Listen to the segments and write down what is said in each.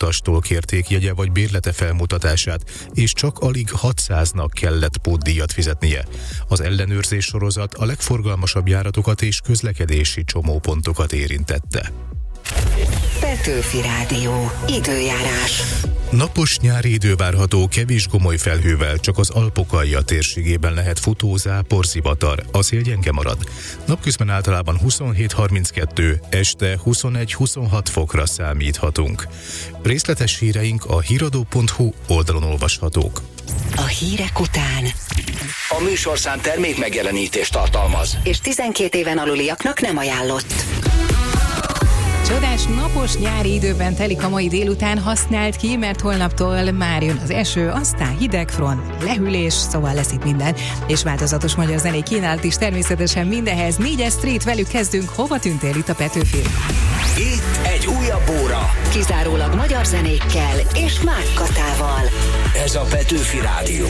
utastól kérték jegye vagy bérlete felmutatását, és csak alig 600-nak kellett pótdíjat fizetnie. Az ellenőrzés sorozat a legforgalmasabb járatokat és közlekedési csomópontokat érintette. Petőfi Rádió. Időjárás. Napos nyári idő várható, kevés gomoly felhővel, csak az Alpokalja térségében lehet futó, zápor, zivatar. A szél gyenge marad. Napközben általában 27-32, este 21-26 fokra számíthatunk. Részletes híreink a híradó.hu oldalon olvashatók. A hírek után A műsorszám termék megjelenítést tartalmaz, és 12 éven aluliaknak nem ajánlott. Csodás napos nyári időben telik a mai délután, használt ki, mert holnaptól már jön az eső, aztán hideg front, lehűlés, szóval lesz itt minden, és változatos magyar zenei kínálat is természetesen mindenhez. 4-es Street, velük kezdünk. Hova tűntél itt a Petőfi? itt egy újabb óra. Kizárólag magyar zenékkel és Mák Katával. Ez a Petőfi Rádió.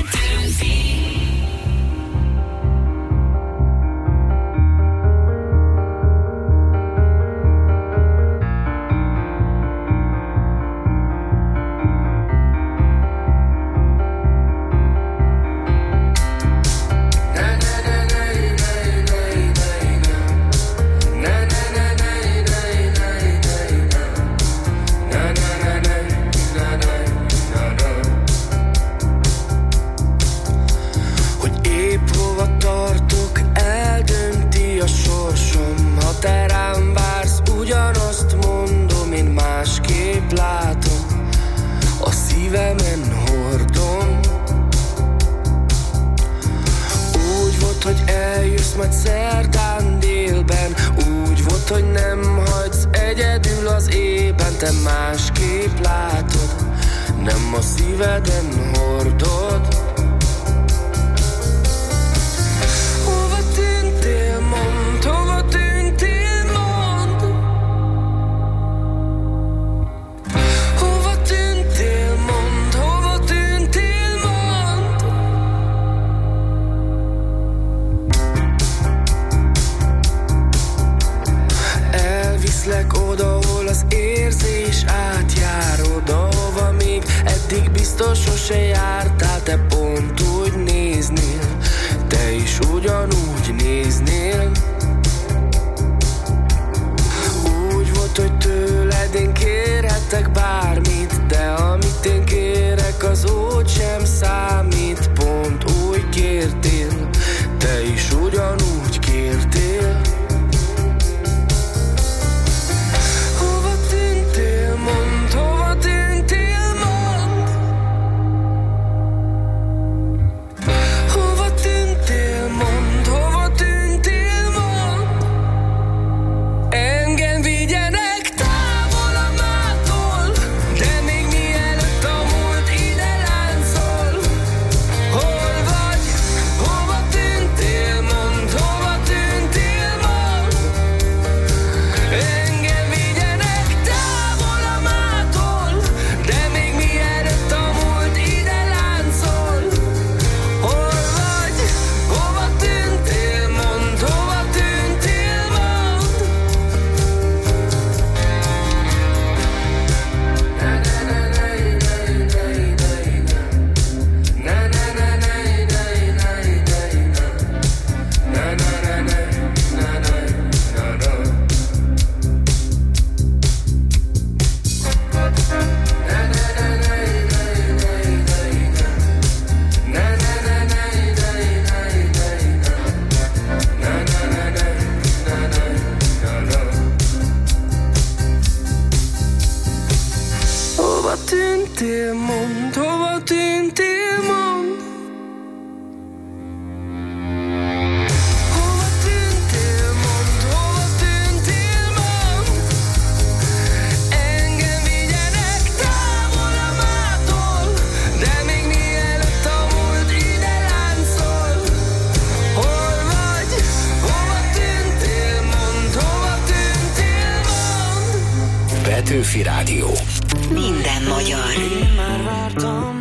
Petőfi Rádió. Minden magyar. Én már vártam,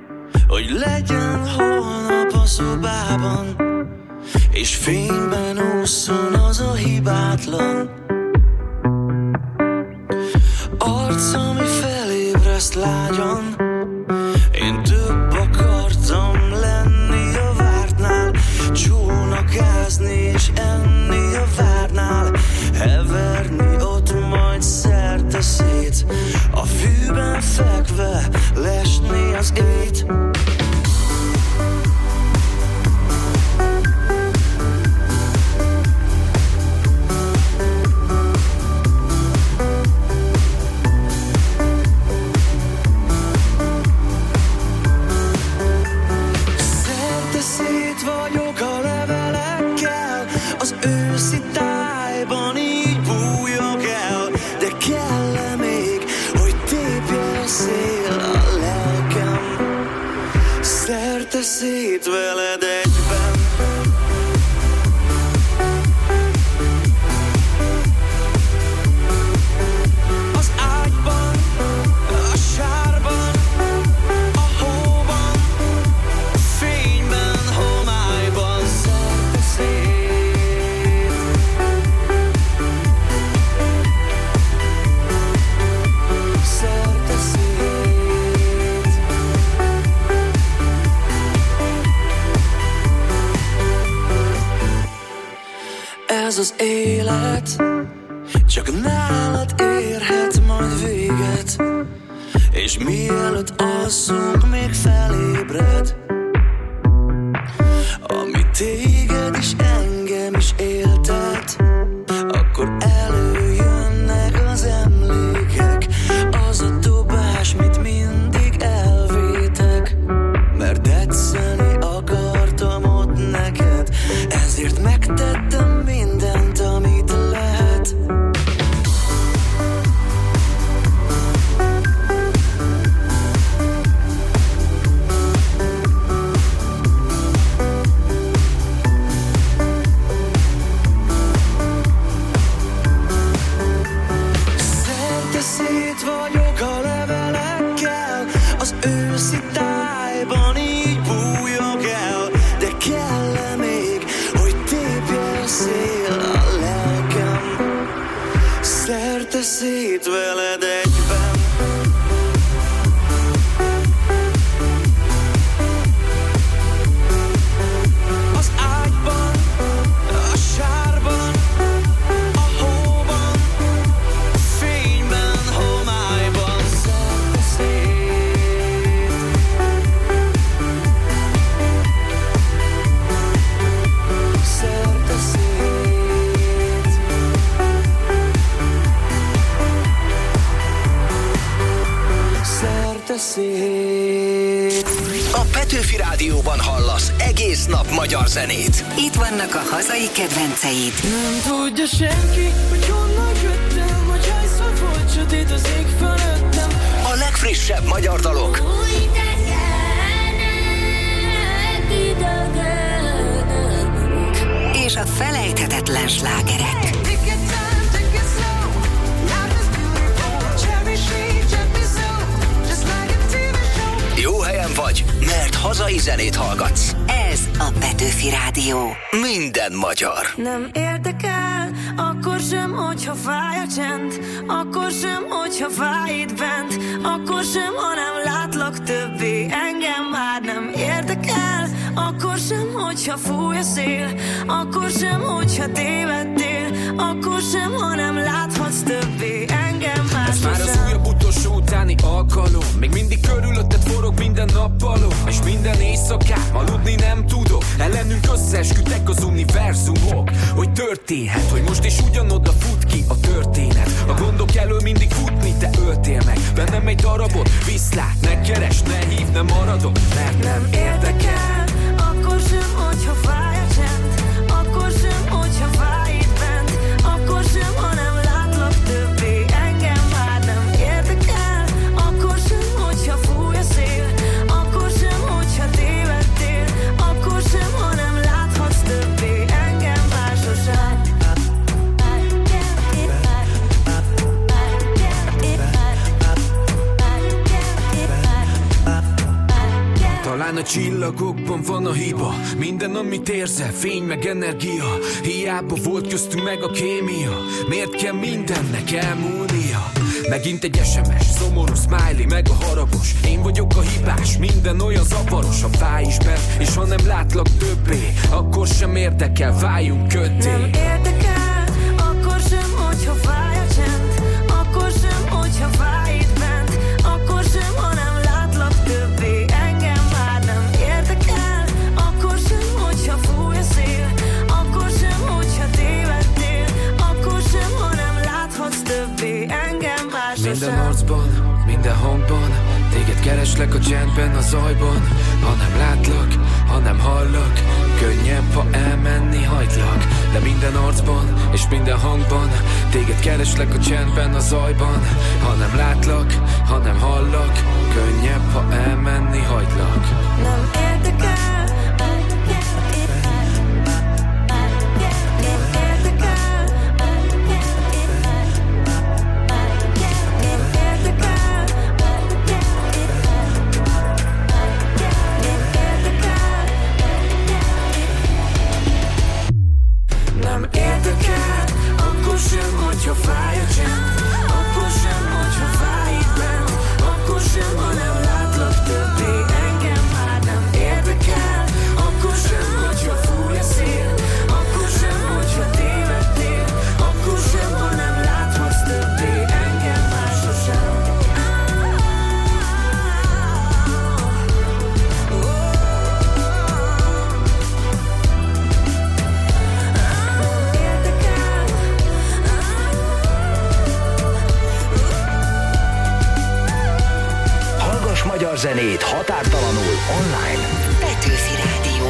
hogy legyen holnap a szobában, és fényben ússzon az a hibátlan arc, ami felé lágyan. Én több akartam lenni a vártnál, csónakázni és enni a várnál, heverni ott majd szerte szét, a fűben fekve lesni az ét. Szét veled egyben. Az ágyban, a sárban, a hóban, a fényben, homályban szerte szét. Szerte szét. Ez az élet csak nálad érhet majd véget, és mielőtt alszunk, még felébred, ami téged is engem is éltet. Akkor előjönnek az emlékek, az a dobás, mit mindig elvétek, mert tetszeni akartam ott neked, ezért megtettem mindent, amit lehet. Szerte szét vagyok a levelekkel, az őszi tájban így bújok el, de kell még, hogy tépje a szél a lelkem. Szerte szét veled egyben. Az ágyban, a sárban, a hóban, a fényben, homályban szerte szét. Szerte szét. Szerte szét. A Petőfi Rádióban hallasz egész nap magyar zenét. Itt vannak a hazai kedvenceid. Nem tudja senki, hogy honnan jöttem, hogy hányszor volt sötét az ég fölöttem. A legfrissebb magyar dalok. És a felejthetetlen slágerek. Jó helyen vagy, mert hazai zenét hallgatsz. Ez a Petőfi Rádió. Minden magyar. Nem érdekel, akkor sem, hogyha fáj a csend, akkor sem, hogyha fáj itt bent, akkor sem, ha nem látlak többé, engem már nem érdekel, akkor sem, hogyha fúj a szél, akkor sem, hogyha tévedtél, akkor sem, ha nem láthatsz többé, engem már ez már az újabb utolsó utáni alkalom, még mindig körülötted forog minden nappalom, és minden éjszakán aludni nem tudok, ellenünk összeesküdtek az univerzumok, hogy történhet, hogy most is ugyanoda fut ki a történet, a gondok elől mindig futni te öltél meg, bennem egy darabot, viszlát, ne keresd, ne hívd, ne maradok, mert nem érdekel, akkor sem, hogyha fáj a csend, akkor sem, hogyha fáj itt bent, akkor sem, ha nem látlak többé, engem már nem érdekel, akkor sem, hogyha fúj a szél, akkor sem, hogyha tévedtél, akkor sem, ha nem láthatsz többé, engem már sosem. Talán a csillagokban van a hiba, minden, amit érzel, fény meg energia. Hiába volt köztünk meg a kémia, miért kell mindennek elmúlnia? Megint egy SMS, szomorú smiley, meg a haragos. Én vagyok a hibás, minden olyan zavaros. Ha fáj is bent, és ha nem látlak többé, akkor sem érdekel, váljunk köddé. Nem érdekel, akkor sem, hogyha fáj a csend. Akkor sem, hogyha fáj itt bent. Akkor sem, ha nem látlak többé. Engem már nem érdekel. Akkor sem, hogyha fúj a szél. Akkor sem, hogyha tévedtél. Akkor sem, ha nem láthatsz többé. Engem már sosem. Minden arcban, minden hangban, téged kereslek a csendben, a zajban. Ha nem látlak, ha nem hallak, könnyebb, ha elmenni hagylak. De minden arcban és minden hangban, téged kereslek a csendben, a zajban. Ha nem látlak, ha nem hallak, könnyebb, ha elmenni hagylak. Nem érdekel. Hogyha fáj a csend, akkor sem, hogyha fáj itt bent. Akkor sem, ha nem látlak többé. Engem már nem érdekel. Akkor sem, hogyha fúj a szél. Akkor sem, hogyha tévedtél. Akkor sem, ha nem láthatsz többé. Engem már sosem. Magyar zenét határtalanul online. Petőfi Rádió.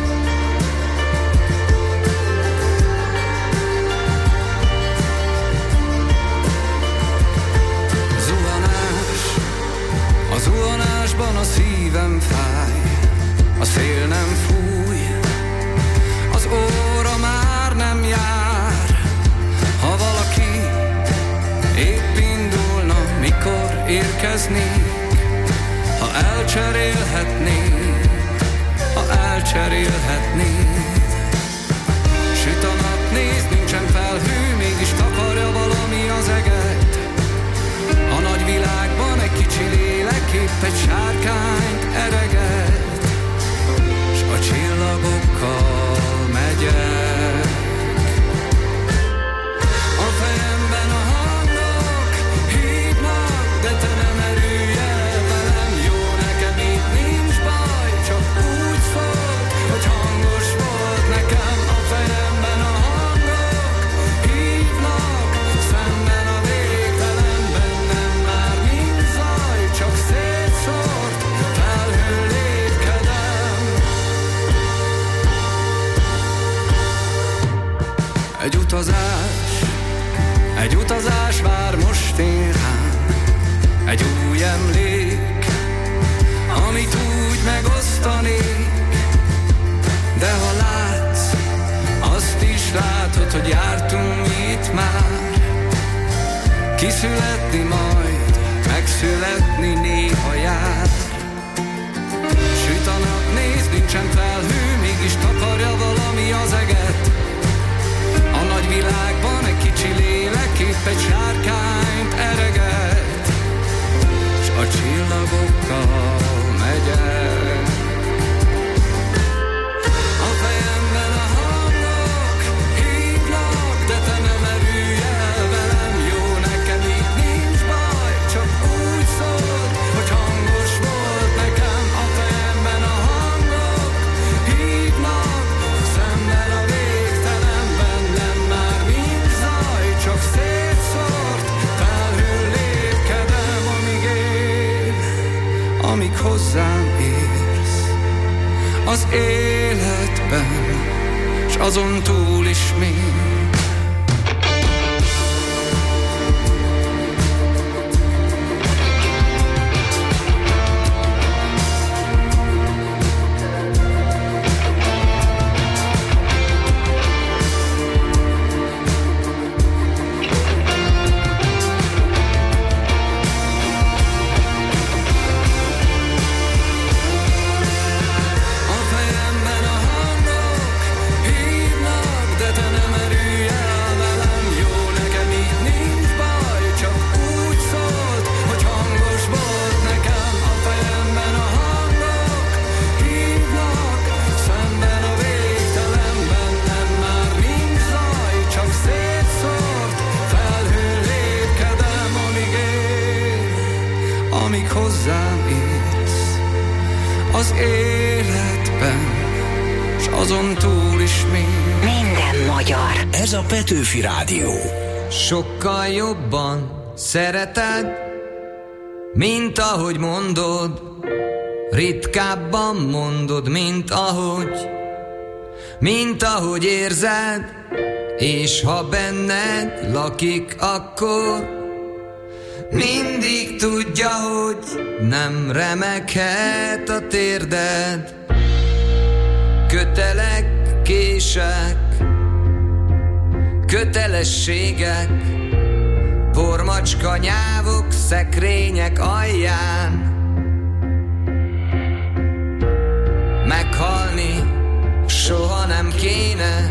Zuhanás, a zuhanásban a szívem fáj, a szél nem fúj, az óra már nem jár. Ha valaki épp indulna, mikor érkezni, ha elcserélhetnék, ha elcserélhetnék. Süt a nap, nézd, nincsen felhő, mégis takarja valami az eget. A nagy világban egy kicsi lélek épp egy sárkányt ereget, s a csillagokkal megyek. A fejemben a hangok hívnak, de te nem erülj el velem. Jó, nekem itt nincs baj, csak úgy szólt, hogy hangos volt nekem. A fejemben a hangok hívnak, szemben a végtelenben nem már nincs zaj, csak szétszórt felhőn lépkedem. Egy utazás vár most én rám, egy új emlék, amit úgy megosztanék. De ha látsz, azt is látod, hogy jártunk itt már. Kiszületni majd, megszületni néha jár. Süt a nap, nézd, nincsen felhő, mégis takarja valami az eget. A nagy világban egy kicsi lélek épp egy sárkányt ereget, s a csillagokkal megyek. A fejemben a hangok hívnak, de te nem erülj el velem. Jó, nekem itt nincs baj, csak úgy szólt, hogy hangos volt nekem. A fejemben a hangok hívnak, szemben a végtelenben nem már nincs zaj, csak szétszórt felhőn lépkedem, amíg él, amíg hozzám érsz az életben, s azon túl is még. A fejemben a hangok hívnak, de te nem erülj amíg hozzám érsz. Az életben, s azon túl is még minden magyar. Ez a Petőfi Rádió. Sokkal jobban szereted, mint ahogy mondod. Ritkábban mondod, mint ahogy érzed. És ha benned lakik, akkor mindig tudja, hogy nem remeghet a térded. Kötelek, kések, kötelességek, pormacska nyávok szekrények alján. Meghalni soha nem kéne,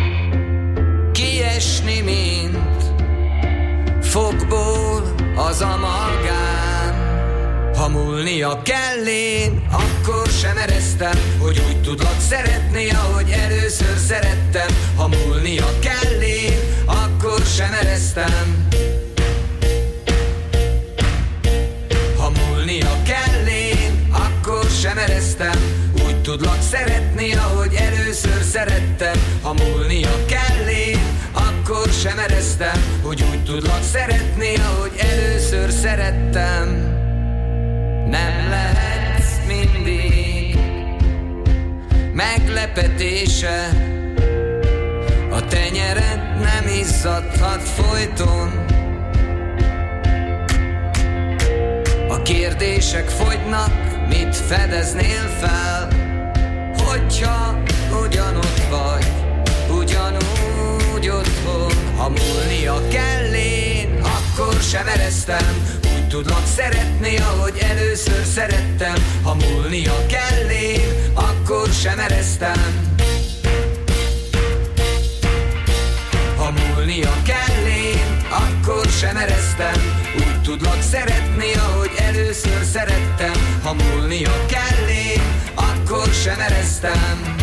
kiesni, mint fogból az amalgám. Ha múlnia kell én, akkor sem eresztem, hogy úgy tudlak szeretni, ahogy először szerettem. Ha múlnia kell én, akkor sem eresztem. Ha múlnia kell én, akkor sem eresztem. Úgy tudlak szeretni, ahogy először szerettem. Ha múlnia kell én, akkor sem eresztem, hogy úgy tudlak szeretni, ahogy először szerettem. Nem lehetsz mindig meglepetése, a tenyered nem izzadhat folyton. A kérdések fogynak, mit fedeznél fel, hogyha ugyanott vagy, ugyanúgy otthon. Ha múlnia kell én, akkor sem eresztem, úgy tudlak szeretni, ahogy először szerettem. Ha múlnia kell én, akkor sem eresztem. Ha múlnia kell én, akkor sem eresztem, úgy tudlak szeretni, ahogy először szerettem. Ha múlnia kell én, akkor sem eresztem.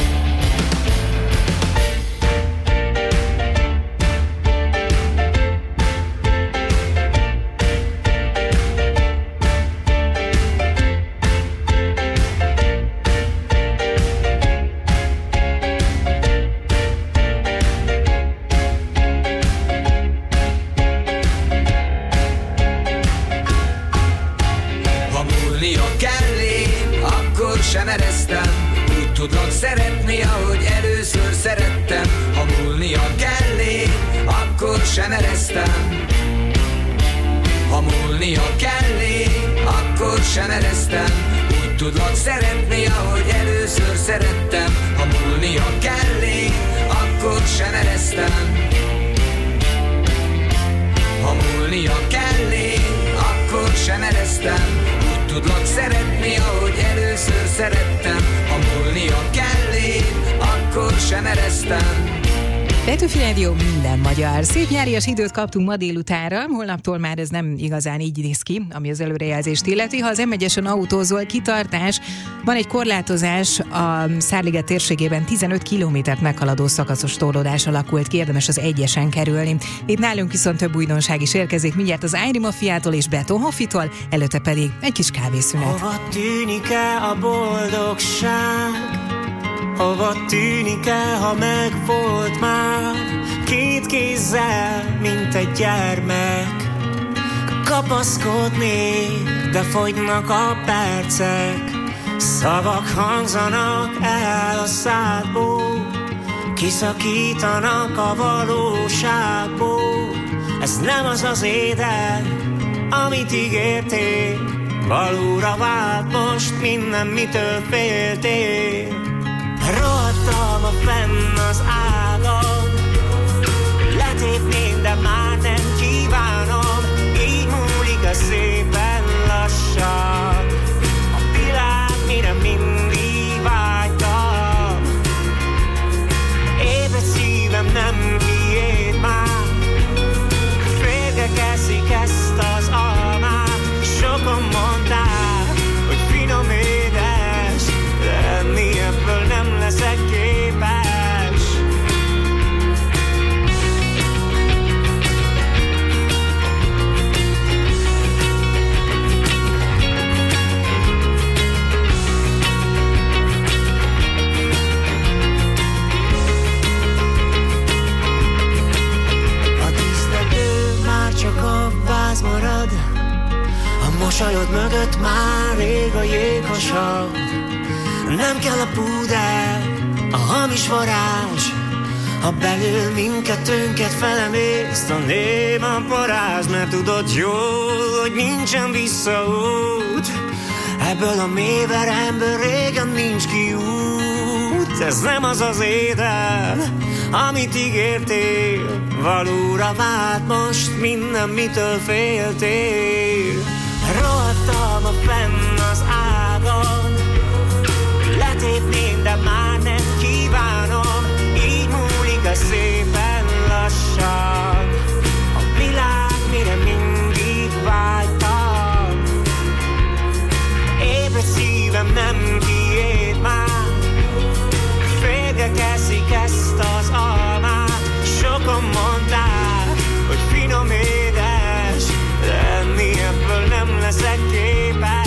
Sem eresztem, úgy tudlak szeretni, ahogy először szerettem. Ha múlnia kell én, akkor sem eresztem. Ha múlnia kell én, akkor sem eresztem, úgy tudlak szeretni, ahogy először szerettem. Ha múlnia kell én, akkor sem eresztem. Ha múlnia kell én, akkor sem eresztem, úgy tudlak szeretni, ahogy először szerettem. Ha múlnia kell én, akkor sem eresztem. Petőfi Rádió, minden magyar. Szép nyárias időt kaptunk ma délutánra, holnaptól már ez nem igazán így néz ki, ami az előrejelzést illeti. Ha az M1-esen autózol, kitartás, van egy korlátozás, a Szárliget térségében 15 kilométert meghaladó szakaszos torlódás alakult ki, érdemes az 1-esen kerülni. Itt nálunk viszont több újdonság is érkezik, mindjárt az Ájri Mafiától és Beton Hoffitól, előtte pedig egy kis kávészünet. Hova tűnik el a boldogság? Hova tűnik el, ha megvolt már? Két kézzel, mint egy gyermek, kapaszkodnék, de fogynak a percek. Szavak hangzanak el a szádból, kiszakítanak a valóságból. Ez nem az az édes, amit ígértél, valóra vált most minden, mitől féltél. Rohadtam a fenn az ágon, letépném, de már nem kívánom. Így múlik a szépen lassan a világ, mire mindig vágytam. Ébred szívem nem tiéd már, férgek eszik ezt az almát. Sokan mondták, hogy finom édes, de enni ebből nem leszek képes. mögött már rég a jéghasav. Nem kell a púder, a hamis varázs, ha belül mindkettőnket felemészt a ném a paráz. Mert tudod jól, hogy nincsen visszaút, ebből a mélyveremből régen nincs kiút. Ez nem az az étel, amit ígértél, valóra vált most minden, mitől féltél. Rohadtam a fenn az ágon, letépném, de már nem kívánom. Így múlik a szépen lassan a világ, mire mindig vágytam. Ébred szívem nem kiéd már, férgek eszik ezt az almát. Sokan mondták, hogy finom édes, de enni ebből nem leszek képes.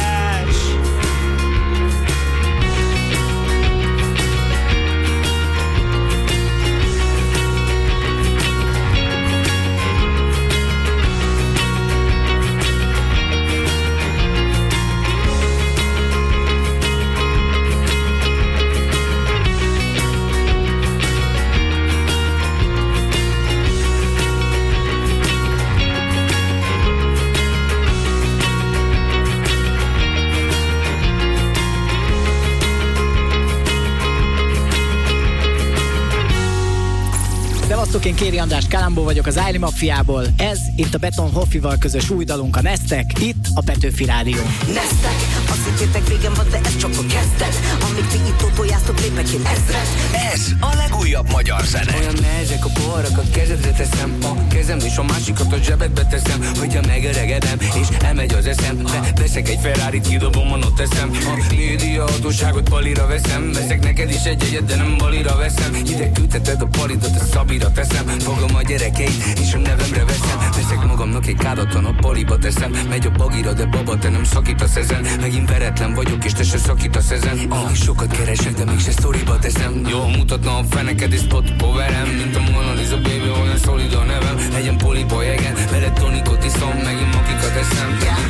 Én Kéri András Kalambó vagyok az Ájli Mafiából. Ez itt a Beton Hoffival közös új dalunk, a Neztek, itt a Petőfi Rádió. Neztek, azt hittétek végem van, de ez csak a kezdet. Amíg ti itt tótojáztok, lépek én ezret. Ez a legújabb magyar zene. Olyan nehezek a porrak, a kezedre teszem a kezem, és a másikat a zsebedbe teszem, hogyha megöregedem, és elmegy az eszem. Veszek egy Ferrarit, kidobom, ott teszem. A média hatóságot palira veszem. Veszek neked is egy egyet, de nem balira veszem. Ide küldheted a palidat, a Szabira teszem. Fogom a gyerekeit, és a nevemre veszem. Veszek magamnak egy kádaton, a paliba teszem. Megy a bagira, de baba, te nem szakítasz ezen. Megint veretlen vagyok, és te se szakítasz ezen. Sokat keresek, de mégse sztoriba teszem. Jól mutatna a feneked, és spotba verem. Mint a Mona Lisa, baby, olyan szolid a nevem. Legyen poliba jegen, veled tonikot iszom, megint makikat eszem.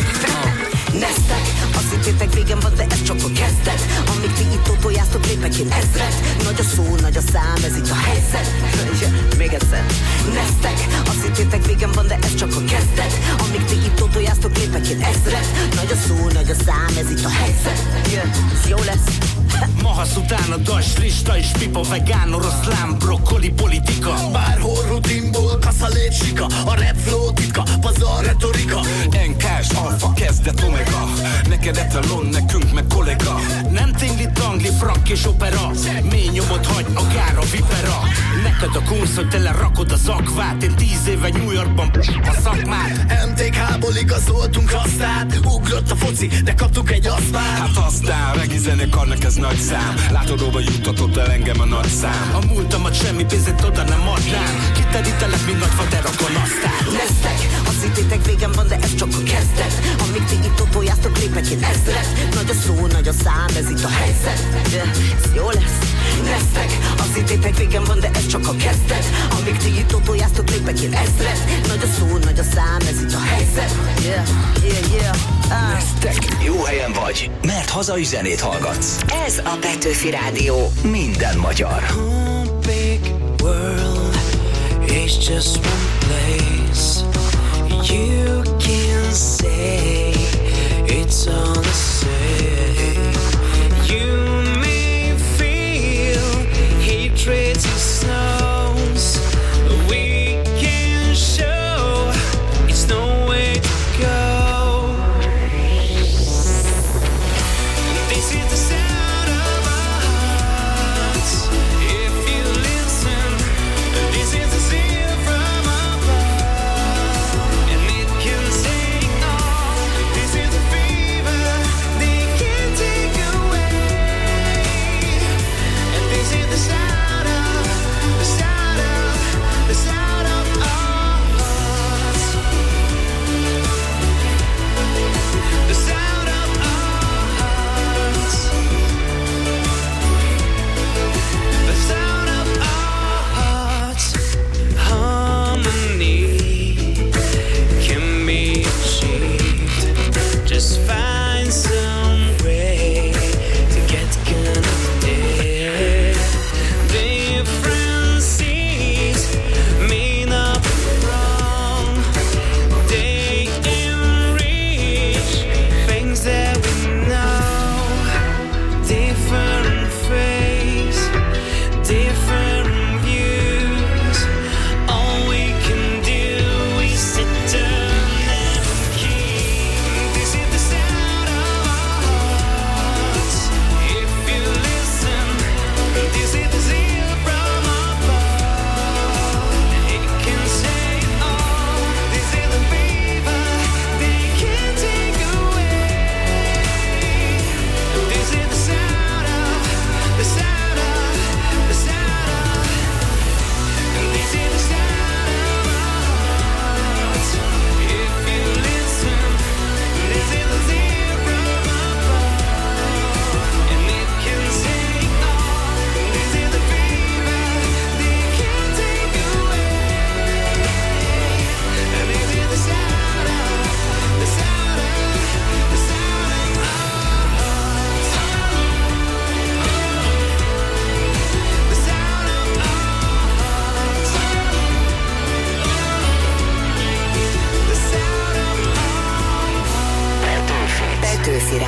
Neztek, azt hittétek végem van, de ez csak a kezdet. Amíg ti itt tótojáztok, lépek én ezret. Nagy a szó, nagy a szám, ez itt a helyzet. Még egyszer. Neztek, azt hittétek végem van, de ez csak a kezdet. Amíg ti itt tótojáztok, lépek én ezret. Nagy a szó, nagy a szám, ez itt a helyzet. Ez jó lesz. Mahasz után a das lista és pipa, vegán, oroszlán, brokkoli, politika. Bárhol rutinból kaszalét sika, a rap flow titka, pazar retorika. NK-s alfa, kezdet omega, neked etalon, nekünk meg kollega. Nem tingli, tangli, frak és opera, mély nyomot hagy a gára vipera. Neked a kunsz, hogy tele rakod az akvát, én 10 éve New Yorkban a szakmát. MTK-ból igazoltunk aztán, ugrott a foci, de kaptuk egy asztát. Hát aztán, regi zenekarnak ez nagy szám, látodóba juttatott el engem a nagy szám. A múltamat semmi pénzét oda nem adnám, kiterítelek, mint nagy faterakon aztán. Neztek, azt hittétek végem van, de ez csak a kezdet. Amíg ti itt tótojáztok, lépek én ezret. Nagy a szó, nagy a szám, ez itt a helyzet. Ez jó lesz. Neztek, azt hittétek végem van, de ez csak a kezdet. Amíg ti itt tótojáztok, lépek én ezret. Nagy a szó, nagy a szám, ez itt a helyzet. Neztek, jó helyen vagy, mert hazai zenét hallgatsz. Ez a Petőfi Rádió. Minden magyar. Big world, it's just one place. You can say it's all the same. You may feel hatred and snows. We can show it's no way to go. This is the sound of our hearts. If you listen, this is the seal from above, and it can sing on. This is the fever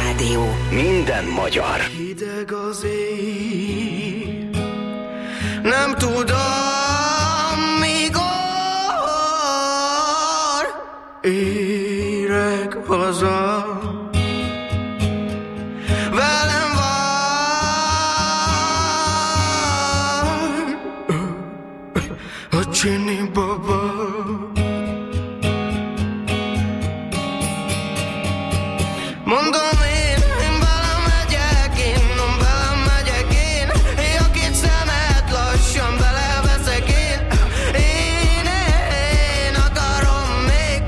Rádió. Minden magyar. Hideg az éj, nem tudom mikor érek haza. Velem van a Csini baba. Mondom én velem megyek én, velem megyek én, a két szemet lassan beleveszek én. Én akarom még.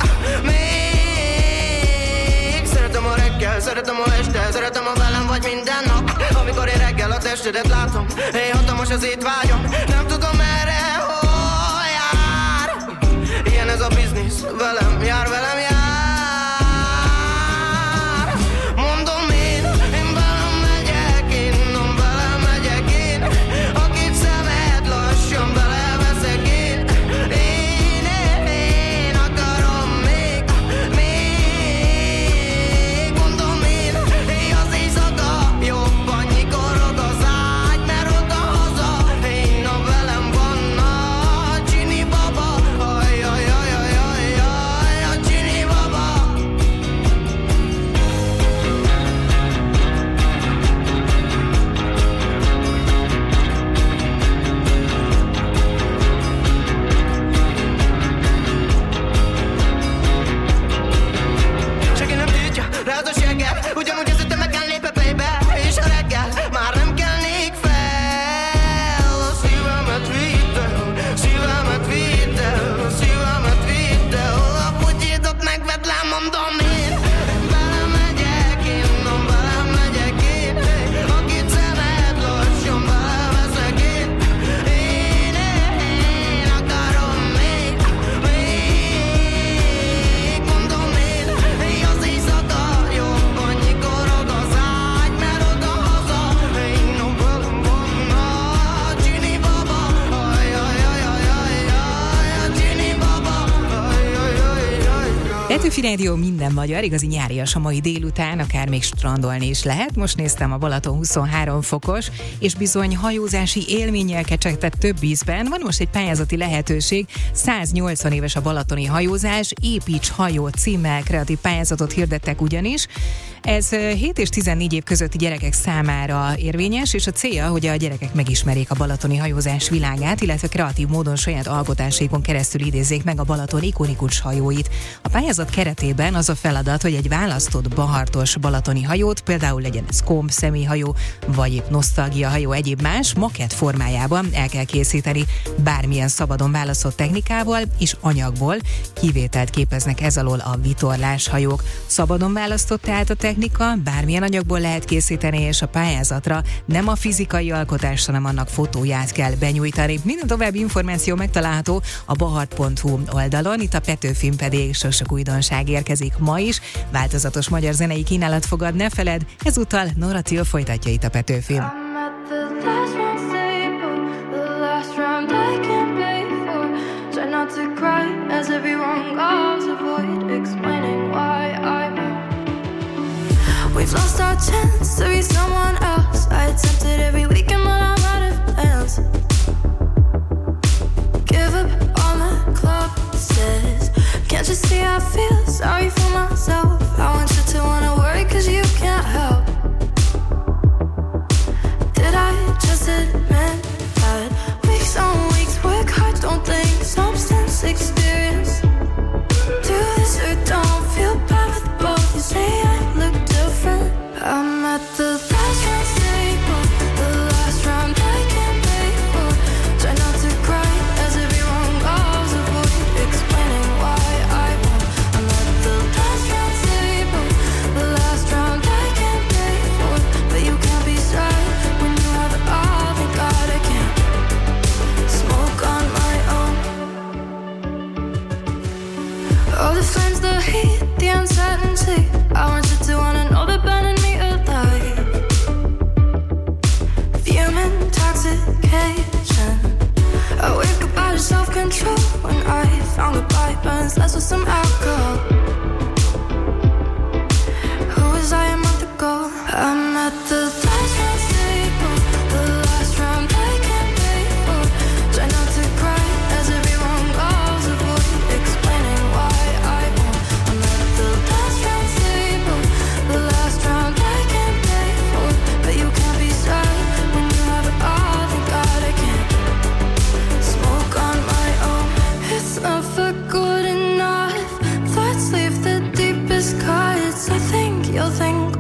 Szeretem a reggel, szeretem a este, szeretem a velem vagy minden nap. Amikor én reggel a testedet látom, én hatalmas az étvágyam, nem tudom merre, hol jár. Ilyen ez a biznisz, velem jár, velem jár. Ugyanúgy az ütemeken lépve fejbe, és a reggel már nem kelnék fel. A szívemet vidd el, szívemet vidd el, szívemet vidd el. A putyédot megvedlem, mondom én. Velem megyek én, velem megyek én, a két szemed lassan beleveszek én. Én akarom még. Mondom én, az éjszaka jobban nyikorog az ágy, mert oda-haza én velem van a Csini baba. A Csini baba. Petőfi Rádió, minden magyar, igazi nyárias a mai délután, akár még strandolni is lehet. Most néztem, a Balaton 23 fokos, és bizony hajózási élménnyel kecsegtett több ízben. Van most egy pályázati lehetőség, 180 éves a balatoni hajózás, Építs hajó címmel kreatív pályázatot hirdettek ugyanis. Ez 7 és 14 év közötti gyerekek számára érvényes, és a célja, hogy a gyerekek megismerjék a balatoni hajózás világát, illetve kreatív módon saját alkotásaikon keresztül idézzék meg a Balaton ikonikus hajóit. A pályázat keretében az a feladat, hogy egy választott bahartos balatoni hajót, például legyen ez komb, személyhajó, vagy épp nosztalgia hajó, egyéb más, makett formájában el kell készíteni, bármilyen szabadon választott technikával és anyagból. Kivételt képeznek ez alól a vitorlás hajók. Szabadon választott tehát a technika, bármilyen anyagból lehet készíteni, és a pályázatra nem a fizikai alkotást, hanem annak fotóját kell benyújtani. Minden további információ megtalálható a bahart.hu oldalon, itt a Petőfin pedig sok újdonság érkezik ma is. Változatos magyar zenei kínálat fogad, ne feled, ezúttal Nora Till folytatja itt a Petőfin. We've lost our chance to be someone else. I attempted every weekend, but I'm out of plans. Give up on the club says, can't you see I feel sorry for myself? I want you to wanna worry cause you can't help. Did I just admit that weeks on weeks work hard, don't think substance experience? Do this or don't feel bad with both. You say I look different. I'm at the last round table, the last round I can pay for. Try not to cry as everyone goes, avoid explaining why I won't. I'm at the last round table, the last round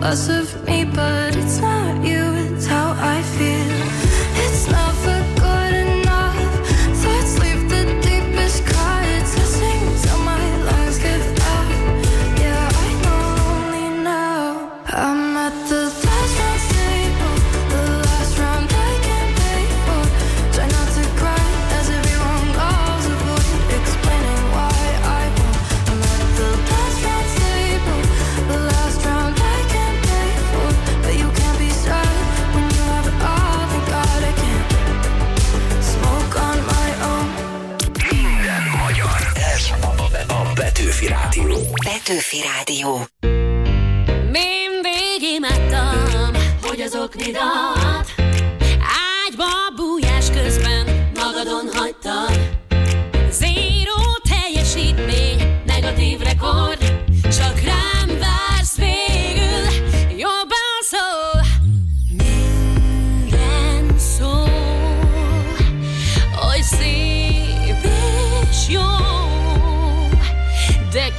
us of me, but it's not you, it's how I feel. It's never good enough. Thoughts leave the deepest cuts. Listening till my lungs give out. Yeah, I know only now. I'm at the last round table, the last round I can't pay for. Try not to cry as everyone goes, avoid explaining why I won't. I'm at the last round table, the last round I can't pay for. But you can't be sad when you have it all. Thank God I can't smoke on my own. Minden magyar. Ez a Petőfi Rádió. Petőfi Rádió. Mindig imádtam, hogy az oknidat ágyba bújás közben magadon hagytad. Zéró teljesítmény, negatív rekord, csak rám vársz végül, jobban szól. Minden szó, oly szép és jó, de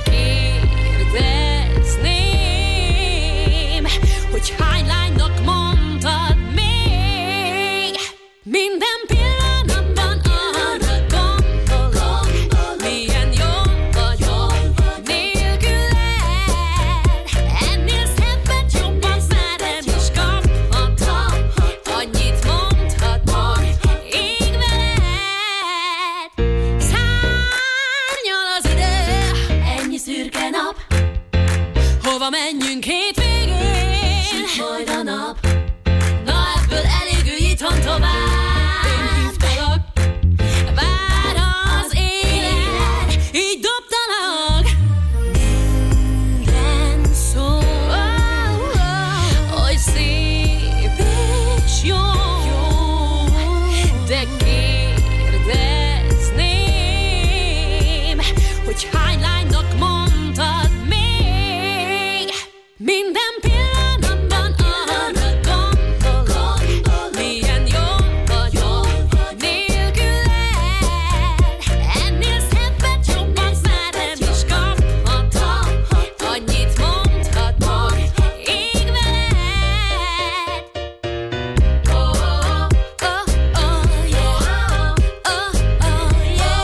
kérdezném, hogy hány lánynak mondtad még. Minden pillanatban arra gondolok, milyen jó vagyok nélküled. Ennél szebbet jobban szeretem is kaphatom, annyit mondhatok ég veled. Szárnyal az idő, ennyi szürke nap. Hova menjünk hétvégén? Süt majd a nap. Na ebből elég ülj itthon tovább. Én hívtalak, vár az élet, így dobtalak. Minden szó, oly szép és jó, de kérdezném, hogy hány lánynak mondtad még. Minden pillanatban arra gondolok, milyen jó vagyok nélküled. Ennél szebbet jobban szeretem is kaphatom, annyit mondhatok ég veled. Oh, oh, oh, yeah. Oh, oh, yeah.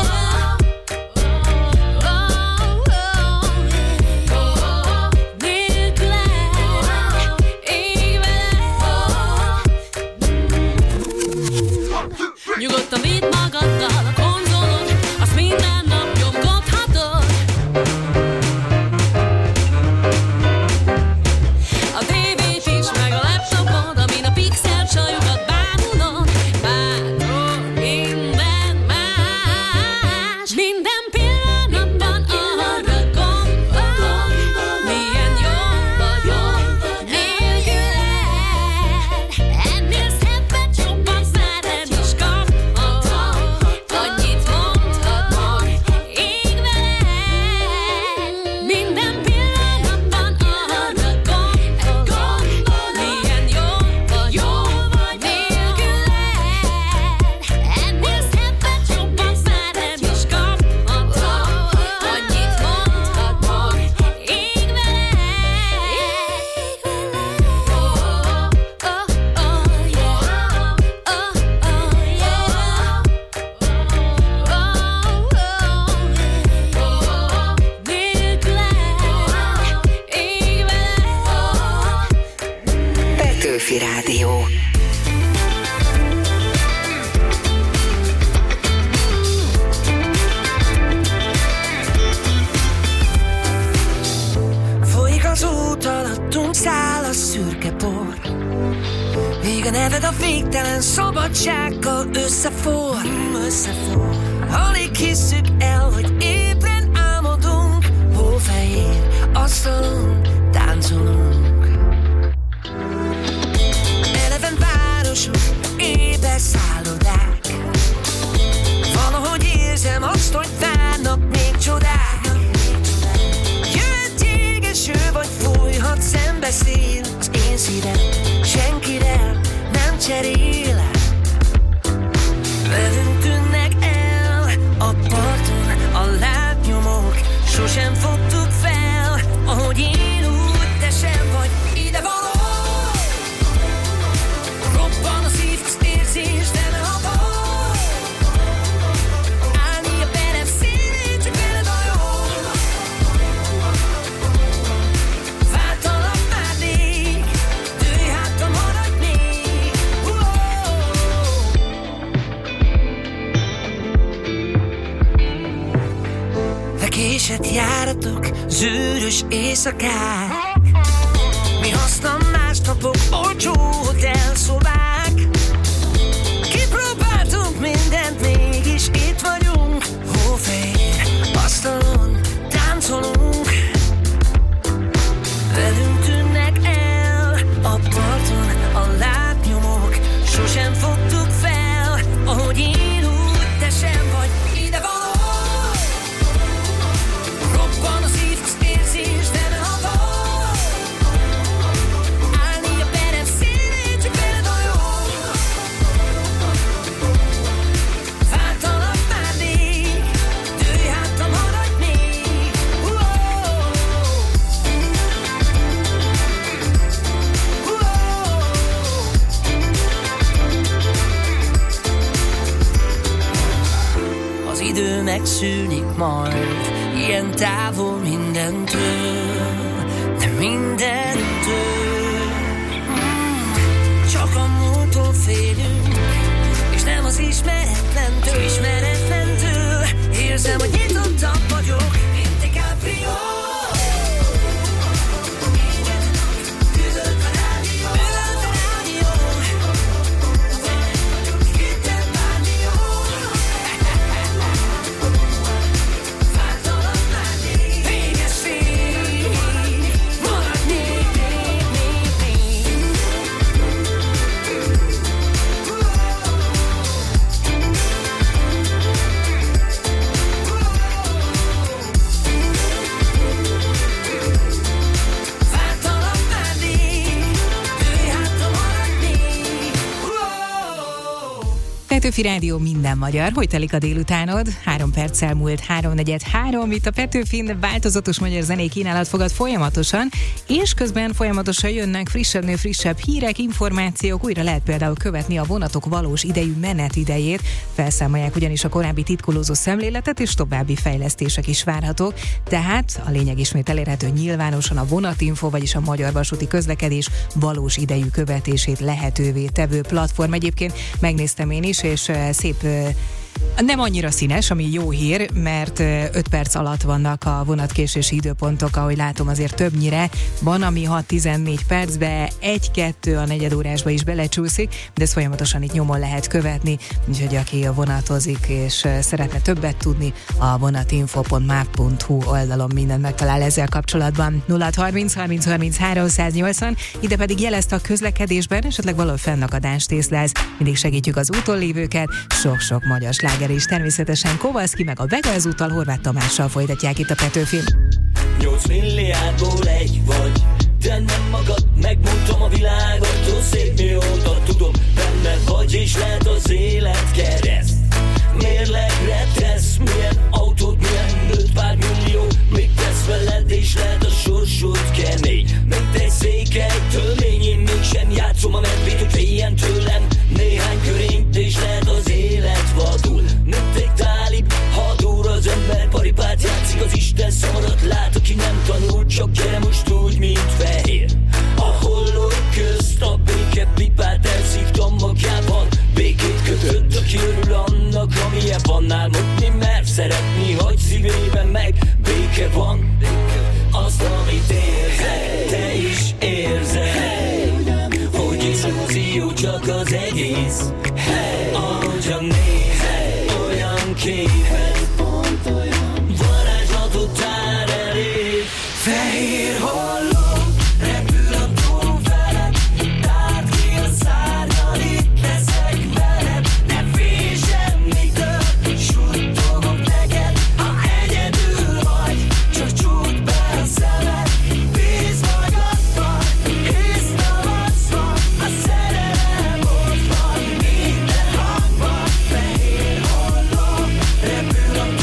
Nyugodtan vidd magaddal a konzolod, azt minden nap nyomkodhatod. A tévét is, meg a laptopod, amin a pixel csajokat bámulod. Bátol minden más. Minden pillanatban arra gondolok, milyen jó vagyok nélküled. Ennél szebbet jobban szeretem is kaphatom, annyit mondhatok ég veled. Minden pillanatban arra gondolok, milyen jó vagyok nélküled. Ennél szebbet jobban szeretem is kaphatom, annyit mondhatok ég veled. Oh, oh, oh, yeah. Oh, oh, yeah. Petőfi Rádió. Folyik az út alattunk, száll a szürke por. Míg a neved a végtelen szabadsággal összeforr. Alig hisszük el, hogy ébren álmodunk. Hófehér asztalon táncolunk. Eleven városok, éber szállodák. Valahogy érzem azt, hogy várnak még csodák. Jöhet jégeső, vagy fújhat szembeszél. Az én szívem senkire nem cserélem. Velünk tűnnek el a parton a lábnyomok. Sosem fogtuk fel, ahogy én úgy, te sem vagy ide van. Elesett járatok, zűrös éjszakák. Mi hasznom másnapok, olcsó hotelszobák. Kipróbáltunk mindent, mégis itt vagyunk. Hófehér asztalon táncolunk. Velünk tűnnek el a parton a lábnyomok. Sosem fogtuk fel, ahogy én úgy, te sem vagy ide való. Robban a szív, az érzés, de ne havas. Állni a perem szélén, csak veled a jó. Vártalak már rég, dőj hátam, haradj még. Az idő megszűnik majd, ilyen távol mindentől, de mindentől. Csak a múltól félünk, és nem az ismeretlentől. Érzem, hogy nyitottabb vagyok, mint DiCaprio. Petőfi Rádió, minden magyar. Hogy telik a délutánod? 3 perccel múlt 3:43. Itt a Petőfin változatos magyar zenék kínálat fogad folyamatosan, és közben folyamatosan jönnek frissebb hírek, információk. Újra lehet például követni a vonatok valós idejű menetidejét. Felszámolják ugyanis a korábbi titkolózó szemléletet, és további fejlesztések is várhatók. Tehát a lényeg ismét elérhető nyilvánosan a Vonatinfo, vagyis a Magyar Vasúti Közlekedés valós idejű követését lehetővé tevő platform. Egyébként megnéztem én is, és szép, nem annyira színes, ami jó hír, mert 5 perc alatt vannak a vonatkésési időpontok, ahogy látom, azért többnyire van, ami 6-14 percbe, 1-2 a negyedórásba is belecsúszik, de ezt folyamatosan itt nyomon lehet követni, úgyhogy aki vonatozik és szeretne többet tudni, a vonatinfo.mav.hu oldalon mindent megtalál ezzel kapcsolatban. 0630 30 33 180, ide pedig jelezte a közlekedésben, esetleg valahol fennakadást észlelsz, mindig segítjük az úton lévőket, sok-sok magyar sláger is, természetesen Kovalszki meg a Vega ezúttal Horváth Tamással folytatják itt a Petőfin. 8 milliárdból egy vagy, de nem magad, megmondtam a világot, jó szép mióta tudom, benne vagy és lehet az élet kereszt. Mérlegre tesz, milyen autód, milyen nőtt, pár millió, még tesz veled és lehet a sorsod kemény. Mint egy székely tölmény, én mégsem játszom a medvét, hogy féljen tőlem néhány körényt, és lehet az élet vadul. Mint egy tálib, hadúr az ember, paripát játszik, az Isten szamarat lát, aki nem tanul, csak gyere most úgy, mint fehér. A hollók közt a béke pipát elszívtam magjában, békét kötött, aki örül annak, amilyen van, álmodni mer, szeretni, hagy szívében meg béke van. Azt, amit érzek, te is érzed, hogy illúzió csak az egész. Ahogyan nézed, olyan képed, varázslatot tár elé. Fehér holló, repül a tó felett, tárd ki a szárnyal, itt leszek veled. Ne félj semmitől, suttogok neked, ha egyedül vagy, csak csukd be a szemed. Bízz magadban, hisz tavaszban, a szerelem ott van minden hangban. Fehér holló, repül a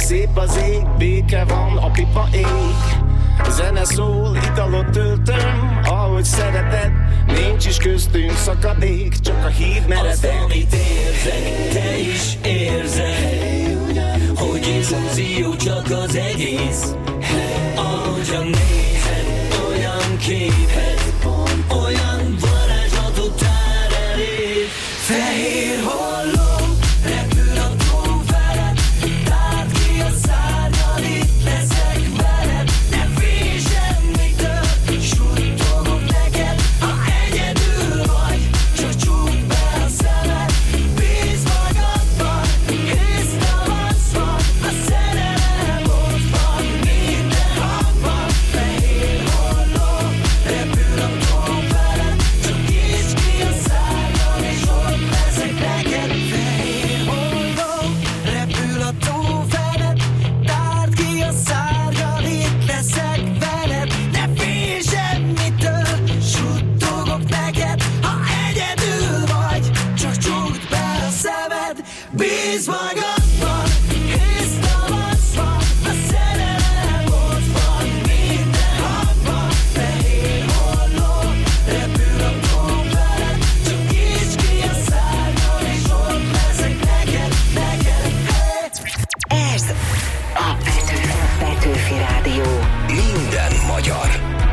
Szép az ég, béke van, a pipa ég. Zene szól, italot töltöm, ahogy szereted. Nincs is köztünk szakadék, csak a híd meredek. Azt, amit érzek, te is érzed, hogy illúzió csak az egész. Ahogyan nézed, olyan képed, olyan varázslatot tár eléd. Fehér holló, repül a tó veled, tárd ki a szárnyad, itt leszek veled. Ne félj semmitől, suttogok neked, ha egyedül vagy, csak csukd be a szemed. Bízz magadban, hisz tavasz van, a szerelem ott van, minden hangban. Fehér holló, repül a tó veled, csak nyisd ki a szárnyad, és ott leszek neked. Fehér holló, repül a tó veled, tárd ki a szárnyad, itt leszek veled. Ne félj semmitől, suttogok neked, ha egyedül vagy, csak csukd be a szemed. Bízz magadban, hisz tavasz van, a szerelem ott van, minden hangban. Fehér holló, repül a tó veled, csak nyisd ki a szárnyad, és ott leszek neked, neked. Ez a Petőfi Rádió. Minden magyar.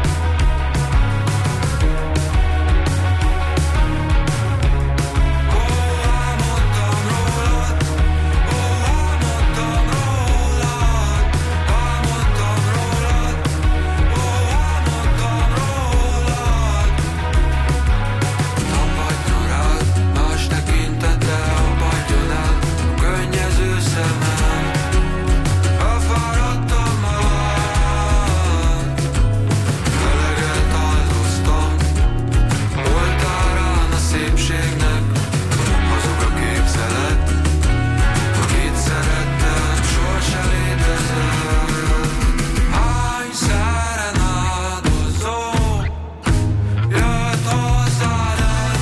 Más tekintete apadjon el a könnyező szemem. Befáradtam már, eleget áldoztam oltárán a szépségnek. Azok a képzelet, akit szerettem, sose létezel. Hány szerenádozó jött hozzád?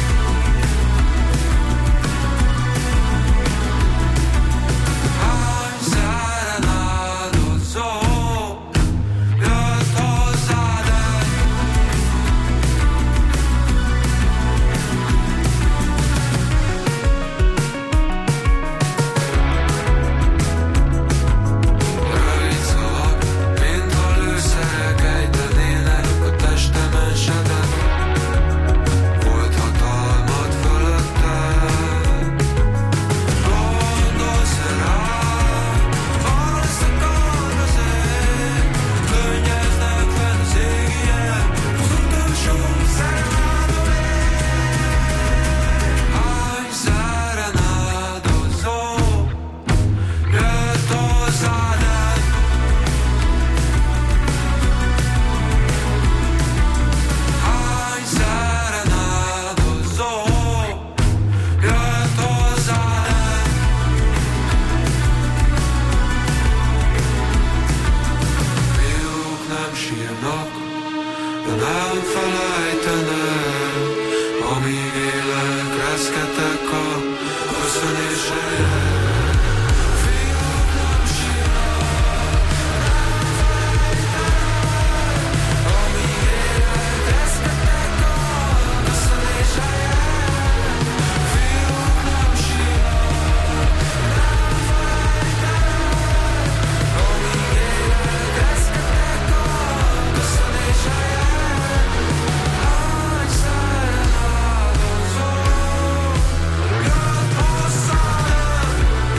Hány szerenádozó jött hozzád? Rövid szavak, mint a lőszerek, ejtenének a testemen sebet. Volt hatalmad fölöttem. Gondolsz-e rám? Arra szakad az ég, könnyeznek fenn az égiek, az utolsó szerenádom ég. Hány szerenádozó jött hozzád? Hány szerenádozó jött hozzád? Fiúk nem sírnak, de nem felejtenek. Amíg élek, reszketek a köszönéseért. Fiúk nem sírnak, nem felejtenek. Amíg élek, reszketek a köszönéseért. Fiúk nem sírnak, nem felejtenek. Amíg élek, reszketek a köszönéseért. Hány szerenádozó jött hozzád?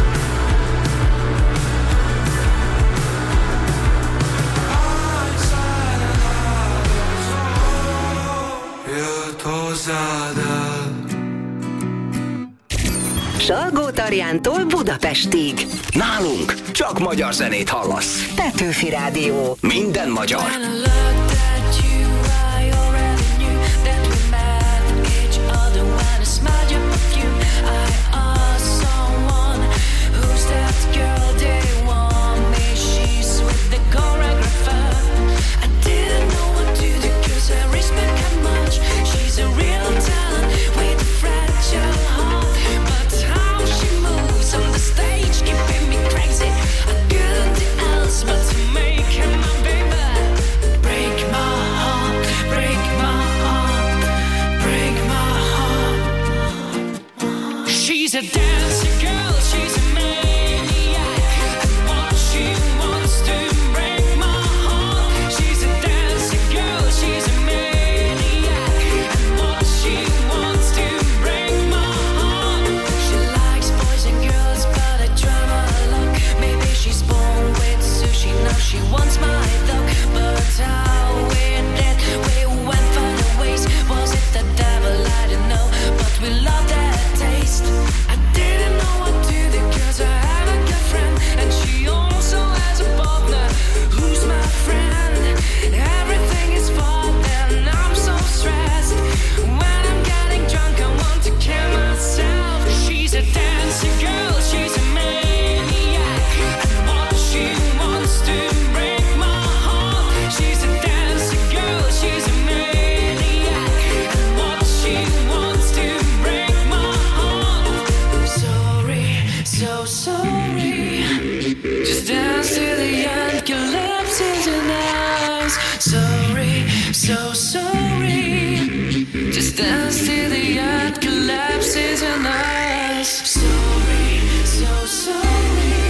Hány szerenádozó jött hozzád? Salgótarjántól Budapestig. Nálunk csak magyar zenét hallasz. Petőfi Rádió. Minden magyar. When I looked at you, I already knew that we met each other. When I smelled your perfume, I asked someone, who's that girl they want me? She's with the choreographer. I didn't know what to do 'cause I respect her much. She's a real talent with a fragile heart. But how she moves on the stage keeping me crazy. I couldn't She's a dancing girl, she's a maniac, and what she wants to break my heart. She's a dancing girl, she's a maniac, and what she wants to break my heart. She likes boys and girls, but I try my luck. Maybe she's born with sushi, now she wants my luck. But how weird that we went far ways. Was it the devil? I don't know, but we love that taste. I didn't know what to do, cause I have a girlfriend, and she also has a partner who's my friend. Everything is fun and I'm so stressed. When I'm getting drunk I want to kill myself. She's a dancing girl, she's a maniac, and what she wants to break my heart. She's a dancing girl, she's a maniac, and what she wants to break my heart. Sorry, so sorry. Just dance till the end collapses in eyes. Sorry, so sorry. Just dance till the end collapses in eyes. Sorry, so sorry.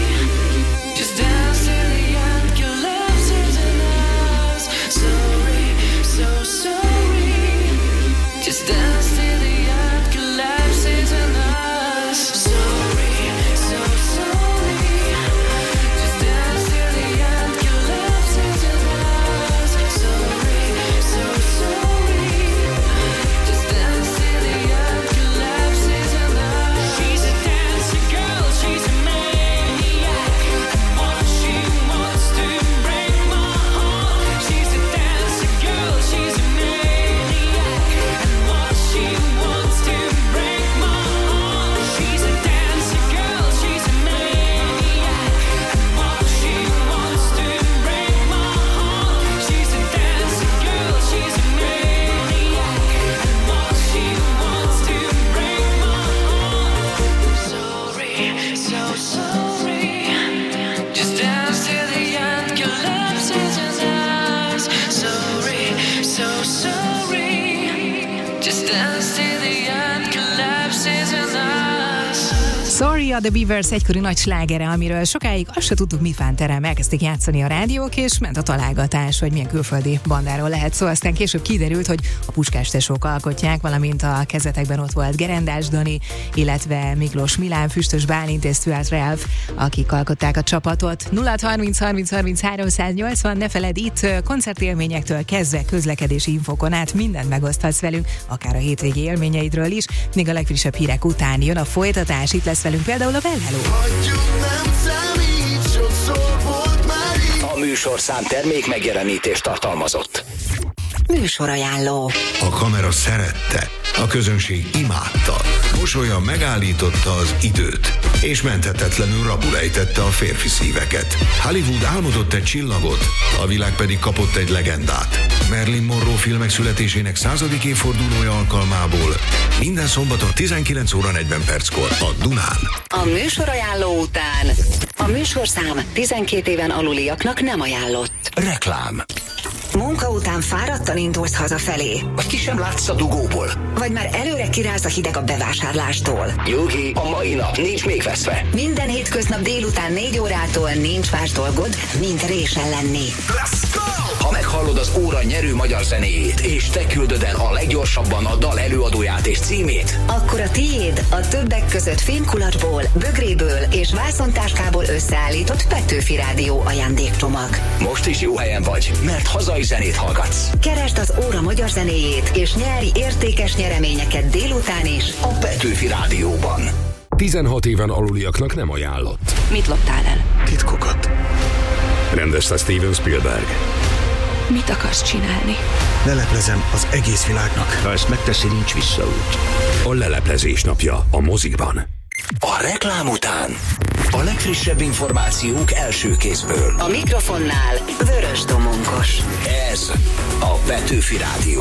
Just dance till the end collapses in eyes. Sorry, so sorry. Just dance till the end collapses in eyes. Sorry, so sorry. Just dance till the end collapses in eyes. Sorry, so sorry. Just dance till the end collapses in eyes. She's a dancing girl, she's a maniac, and what she wants to break my heart. She's a dancing girl, she's a maniac, and what she wants to break my heart. She's a dancing girl, she's a maniac, and what she wants to break my heart. She's a dancing girl, she's a maniac, and what she wants to break my heart. Sorry, so sorry. Just dance till the end collapses in eyes. Sorry, so sorry. Just dance till the end collapses in eyes. Sorry a The Beavers egykori nagy slágere, amiről sokáig azt se tudtuk, mi fánterem elkezdték játszani a rádiók, és ment a találgatás, hogy milyen külföldi bandáról lehet szó. Aztán később kiderült, hogy a Puskás tesók alkotják, valamint a kezetekben ott volt Gerendás Dani, illetve Miklós Milán, Füstös Bálint és Stuart Ralph, akik alkották a csapatot. 0-30-30-30-380, ne feledd, itt koncertélményektől kezdve közlekedési infokon át mindent megoszthatsz velünk, akár a hétvégi élményeidről is, még a legfrissebb hírek után jön a folytatás. Itt lesz velünk például a Well Hello. A műsorszám termék megjelenítést tartalmazott. Műsorajánló. A kamera szerette, a közönség imádta, mosolya megállította az időt, és menthetetlenül rabul ejtette a férfi szíveket. Hollywood álmodott egy csillagot, a világ pedig kapott egy legendát. Marilyn Monroe filmek születésének 100. évfordulója alkalmából minden szombaton 19 óra 40 perckor a Dunán. A műsorajánló után a műsorszám 12 éven aluliaknak nem ajánlott. Reklám. Munka után fáradtan indulsz hazafelé. Vagy ki sem látsz a dugóból. Vagy már előre kiráz a hideg a bevásárlástól. Nyugi, a mai nap nincs még veszve. Minden hétköznap délután 4 órától nincs más dolgod, mint résen lenni. Ha meghallod az óra nyerő magyar zenéjét, és te küldöd el a leggyorsabban a dal előadóját és címét, akkor a tiéd a többek között fémkulacsból, bögréből és vászontáskából összeállított Petőfi Rádió ajándékcsomag. most is jó helyen vagy, mert hazai zenét hallgatsz. Keresd az óra magyar zenéjét, és nyerj értékes nyereményeket délután is a Petőfi Rádióban. 16 éven aluliaknak nem ajánlott. Mit loptál el? Titkokat. Rendezte Steven Spielberg. Mit akarsz csinálni? Leleplezem az egész világnak. Ha ezt megteszi, nincs visszaút. A leleplezés napja a mozikban. A reklám után a legfrissebb információk első kézből. A mikrofonnál Vörös Domonkos. Ez a Petőfi Rádió.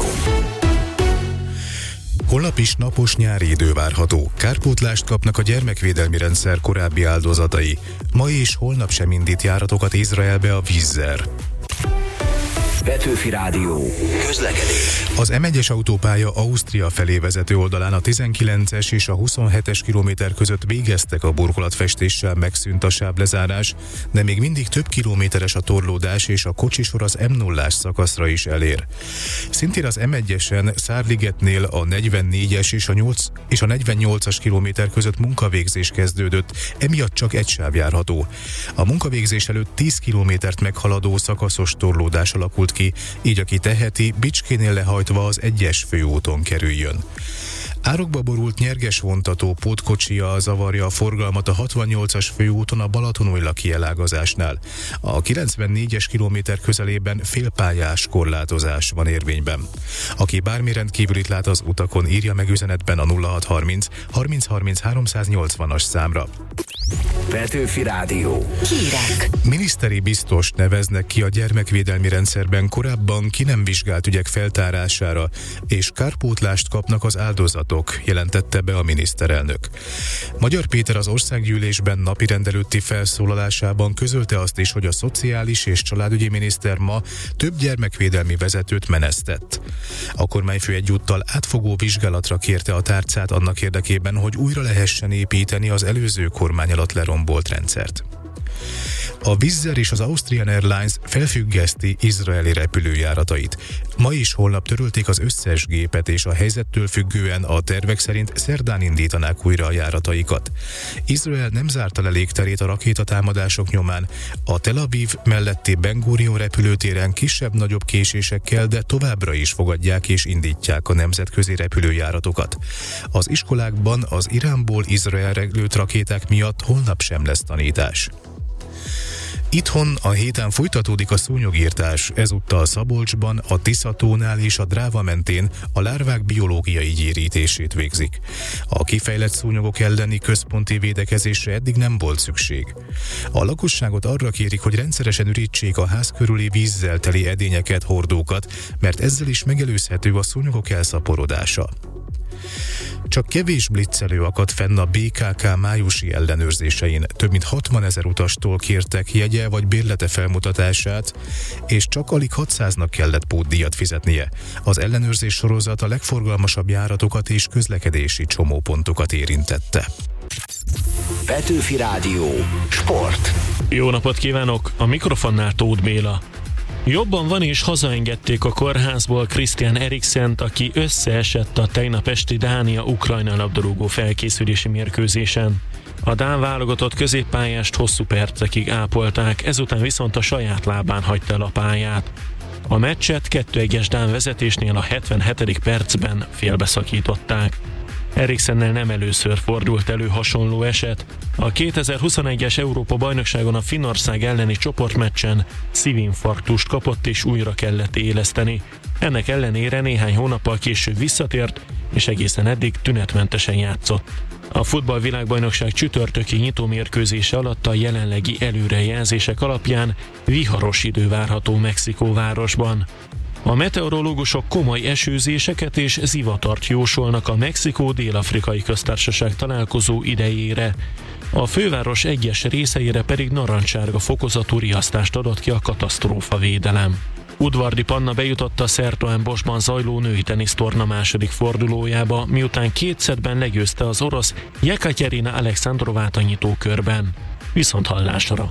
Holnap is napos nyári idő várható. Kárpótlást kapnak a gyermekvédelmi rendszer korábbi áldozatai. Ma és holnap sem indít járatokat Izraelbe a Wizz Air. Petőfi Rádió. Közlekedés. Az M1-es autópálya Ausztria felé vezető oldalán a 19-es és a 27-es kilométer között végeztek a burkolatfestéssel, megszűnt a sávlezárás, de még mindig több kilométeres a torlódás, és a kocsisor az M0-ás szakaszra is elér. Szintén az M1-esen Szárligetnél a 44-es és a 48-as kilométer között munkavégzés kezdődött, emiatt csak egy sáv járható. A munkavégzés előtt 10 kilométert meghaladó szakaszos torlódás alakult ki, így aki teheti, Bicskénél lehajtva az 1-es főúton kerüljön. Árokba borult nyerges vontató pótkocsia zavarja a forgalmat a 68-as főúton a Balatonújla kielágazásnál. A 94-es kilométer közelében félpályás korlátozás van érvényben. Aki bármi rendkívülit lát az utakon, írja meg üzenetben a 0630 3030 380-as számra. Petőfi Rádió. Hírek. Miniszteri biztost neveznek ki a gyermekvédelmi rendszerben korábban ki nem vizsgált ügyek feltárására, és kárpótlást kapnak az áldozatok, jelentette be a miniszterelnök. Magyar Péter az országgyűlésben napirend előtti felszólalásában közölte azt is, hogy a szociális és családügyi miniszter ma több gyermekvédelmi vezetőt menesztett. A kormányfő egyúttal átfogó vizsgálatra kérte a tárcát annak érdekében, hogy újra lehessen építeni az előző kormány alatt lerombolt rendszert. A Wizz Air és az Austrian Airlines felfüggeszti izraeli repülőjáratait. Ma és holnap törölték az összes gépet, és a helyzettől függően a tervek szerint szerdán indítanák újra a járataikat. Izrael nem zárta le légterét a rakétatámadások nyomán. A Tel Aviv melletti Ben Gurion repülőtéren kisebb-nagyobb késésekkel, de továbbra is fogadják és indítják a nemzetközi repülőjáratokat. Az iskolákban az Iránból Izraelre lőtt rakéták miatt holnap sem lesz tanítás. Itthon a héten folytatódik a szúnyogírtás, ezúttal Szabolcsban, a Tiszatónál és a Dráva mentén a lárvák biológiai gyérítését végzik. A kifejlett szúnyogok elleni központi védekezésre eddig nem volt szükség. A lakosságot arra kérik, hogy rendszeresen ürítsék a ház körüli vízzel teli edényeket, hordókat, mert ezzel is megelőzhető a szúnyogok elszaporodása. Csak kevés blitzelő akadt fenn a BKK májusi ellenőrzésein. Több mint 60 000 utastól kértek jegye vagy bérlete felmutatását, és csak alig 600-nak kellett pótdíjat fizetnie. Az ellenőrzés sorozat a legforgalmasabb járatokat és közlekedési csomópontokat érintette. Petőfi Rádió. Sport. Jó napot kívánok! A mikrofonnál Tóth Béla. Jobban van, és hazaengedték a kórházból Christian Eriksent, aki összeesett a tegnap esti Dánia-Ukrajna labdarúgó felkészülési mérkőzésen. A dán válogatott középpályást hosszú percekig ápolták, ezután viszont a saját lábán hagyta el a pályát. A meccset 2-1-es dán vezetésnél a 77. percben félbeszakították. Eriksennel nem először fordult elő hasonló eset. A 2021-es Európa-bajnokságon a Finnország elleni csoportmeccsen szívinfarktust kapott és újra kellett éleszteni. Ennek ellenére néhány hónappal később visszatért, és egészen eddig tünetmentesen játszott. A futballvilágbajnokság csütörtöki nyitómérkőzése alatt a jelenlegi előrejelzések alapján viharos idő várható Mexikóvárosban. A meteorológusok komoly esőzéseket és zivatart jósolnak a Mexikó-Dél-Afrikai Köztársaság találkozó idejére. A főváros egyes részeire pedig narancssárga fokozatú riasztást adott ki a katasztrófavédelem. Udvardi Panna bejutott a Sertoen-Bosban zajló női tenisztorna második fordulójába, miután 2 szettben legyőzte az orosz Jekaterina Alexandrovát a nyitókörben. Viszont hallásra!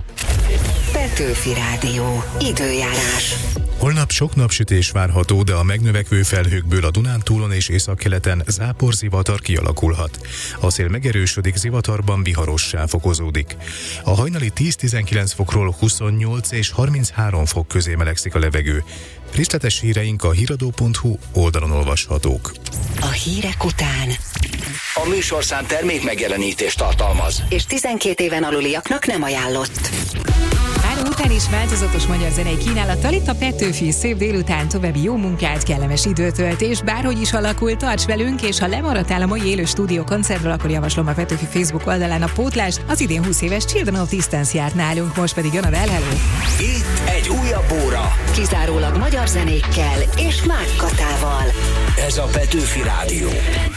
Petőfi Rádió. Időjárás. Holnap sok napsütés várható, de a megnövekvő felhőkből a Dunántúlon és északkeleten záporzivatar kialakulhat. A szél megerősödik, zivatarban viharossá fokozódik. A hajnali 10-19 fokról 28 és 33 fok közé melegszik a levegő. Részletes híreink a híradó.hu oldalon olvashatók. A hírek után A műsorszám termék megjelenítést tartalmaz, és 12 éven aluliaknak nem ajánlott. Három után is változatos magyar zenei kínálattal itt a Petőfi. Szép délután, további jó munkát, kellemes időtöltés, bárhogy is alakul, tarts velünk, és ha lemaradtál a mai élő stúdió koncertről, akkor javaslom a Petőfi Facebook oldalán a pótlást. Az idén 20 éves Children of Distance járt nálunk, most pedig jön a Well Hello. Itt egy újabb óra. Kizárólag magyar zenékkel és Márk Katával. Ez a Petőfi Rádió.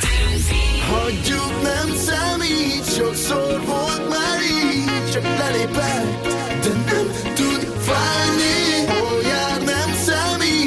Hagyjuk, nem számít, sokszor volt már így, csak lelépett, de nem tud fájni. Hol jár, nem számít.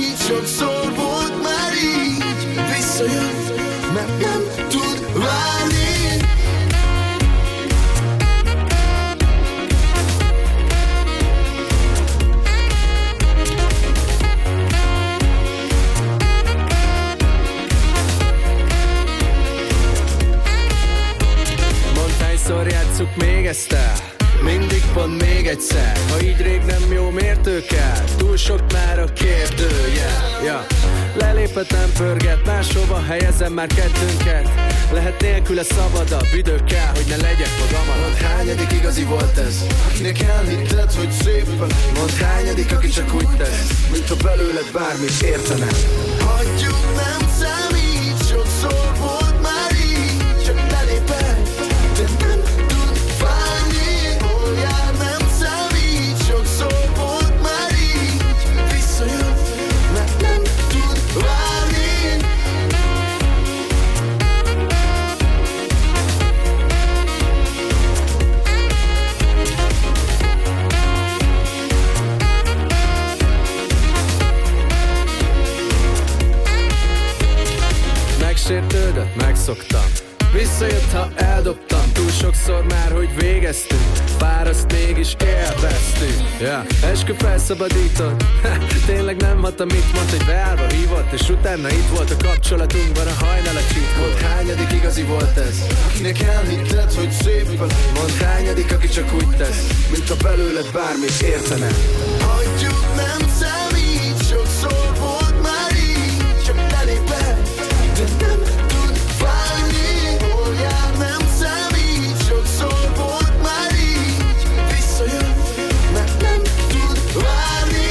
Hányszor játsszuk még ezt el? Mindig pont még egyszer. Ha így rég nem jó, miért ő kell? Túl sok már a kérdőjel, ja. Lelépett, nem pörget, máshova helyezem már kettőnket. Lehet nélküle szabadabb, idő kell, hogy ne legyek magam. Mondd, hányadik igazi volt ez? Akinek elhitted, hogy szépen. Mondd, hányadik, aki csak úgy tesz, mintha belőled bármit értene. Hagyjuk, nem számít, sokszor volt már így. Csak belépett, de nem tud válni. Hol jár, nem számít, sokszor volt már így. Visszajön, mert nem tud válni. Megsértődött, megszoktam. Visszajött, ha eldobtam. Túl sokszor már, hogy végeztünk. Fáraszt mégis élveztünk, ja. Eskü felszabadított. Tényleg nem hat, amit mond, hogy beállva hívott. És utána itt volt a kapcsolatunkban a hajnal a csítkor. Hányadik igazi volt ez? Akinek elhitted, hogy szépen. Mondd, hányadik, aki csak úgy tesz, mintha belőled bármit értene. Hagyjuk, nem számít, sokszor volt már így. Csak belépett, de nem tud válni. Hol jár, nem számít, sokszor volt már így. Visszajön, mert nem tud várni.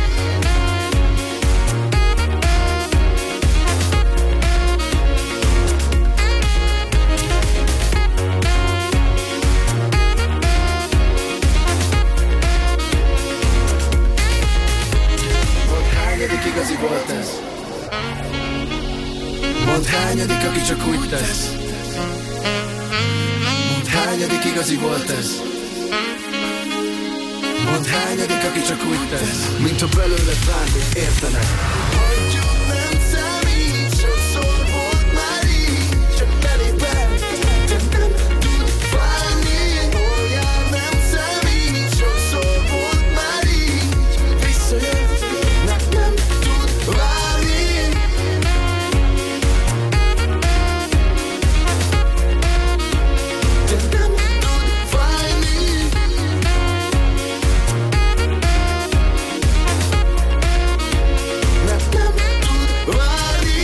Mondd, hányadik igazi volt ez? Mondd, hányadik, aki csak úgy tesz. Mondd, hányadik igazi volt ez? Mondd, hányadik, aki csak úgy tesz, mintha belőled bármit értene. Hagyjuk, nem számít, sokszor volt már így. Csak belépett, de nem tud válni. Hol jár, nem számít, sokszor volt már így. Visszajön, mert nem tud válni. De nem tud válni. Mert nem tud válni.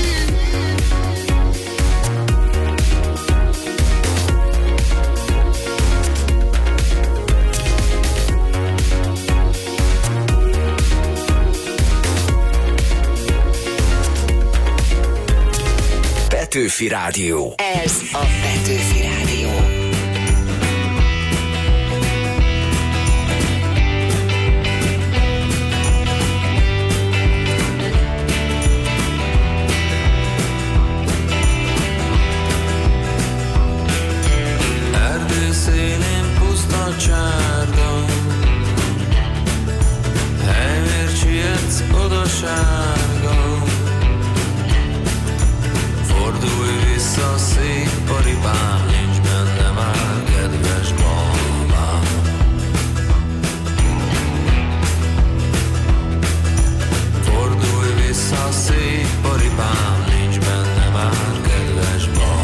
Petőfi Rádió. Ez a Petőfi Rádió. Erdő szélén puszta csárda, helyért sietsz oda sárga. Fordulj vissza, szép paripám, nincs benne már kedves babám. Fordulj vissza, szép paripám, nincs benne már kedves babám.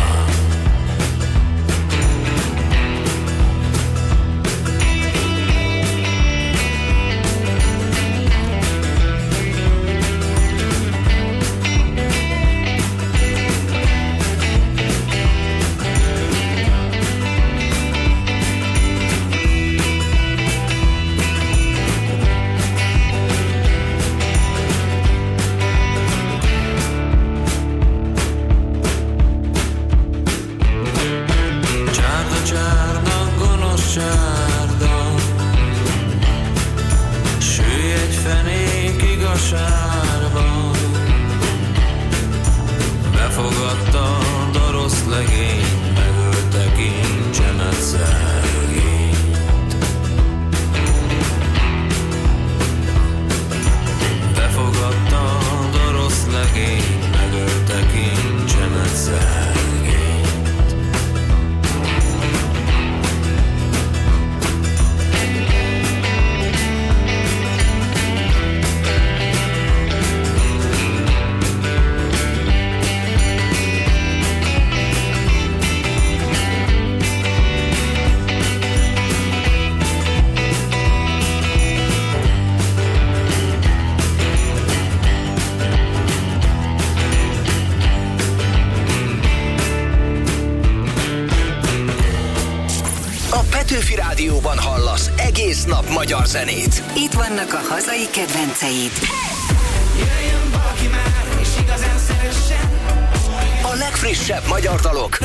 Csárda, csárda, gonosz csárda, sülj egy fenékig a sárba. Befogadta a rossz legényt, megölte kincsemet szegényt. Befogadta a rossz legényt, megölte kincsemet szegényt. A Petőfi Rádióban hallasz egész nap magyar zenét. Itt vannak a hazai kedvenceid. Jöjjön valaki már, és igazán szeressen. A legfrissebb magyar dalok.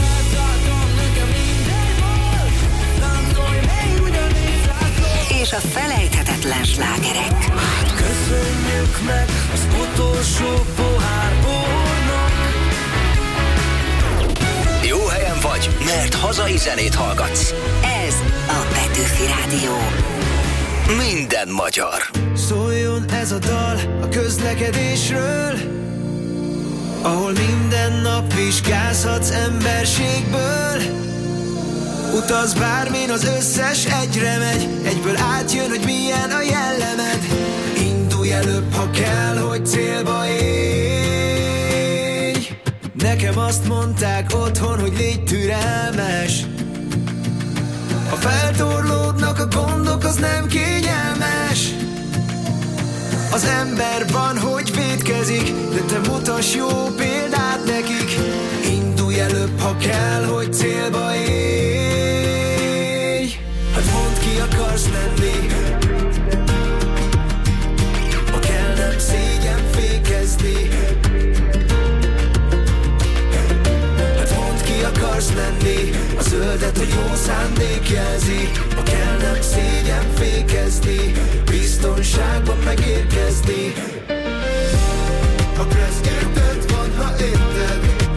És a felejthetetlen slágerek. Hát köszönjük meg az utolsó pohár bornak. Jó helyen vagy, mert hazai zenét hallgatsz. Ez a Petőfi Rádió. Minden magyar. Szóljon ez a dal a közlekedésről, ahol minden nap vizsgázhatsz emberségből. Utaz bármin, az összes egyre megy, egyből átjön, hogy milyen a jellemed. Indulj előbb, ha kell, hogy célba érj. Nekem azt mondták otthon, hogy légy türelmes. Ha feltorlódnak a gondok, az nem kényelmes. Az ember van, hogy vétkezik, de te mutass jó példát nekik. Indulj előbb, ha kell, hogy célba érj. Hát mondd, ki akarsz lenni, ha kell, nem szégyen fékezni. Hát mondd, ki akarsz lenni, a zöldet a jó szándék jelzi. Ha kell, nem szégyen fékezni, biztonságban megérkezni. A pressz érted van, ha érted.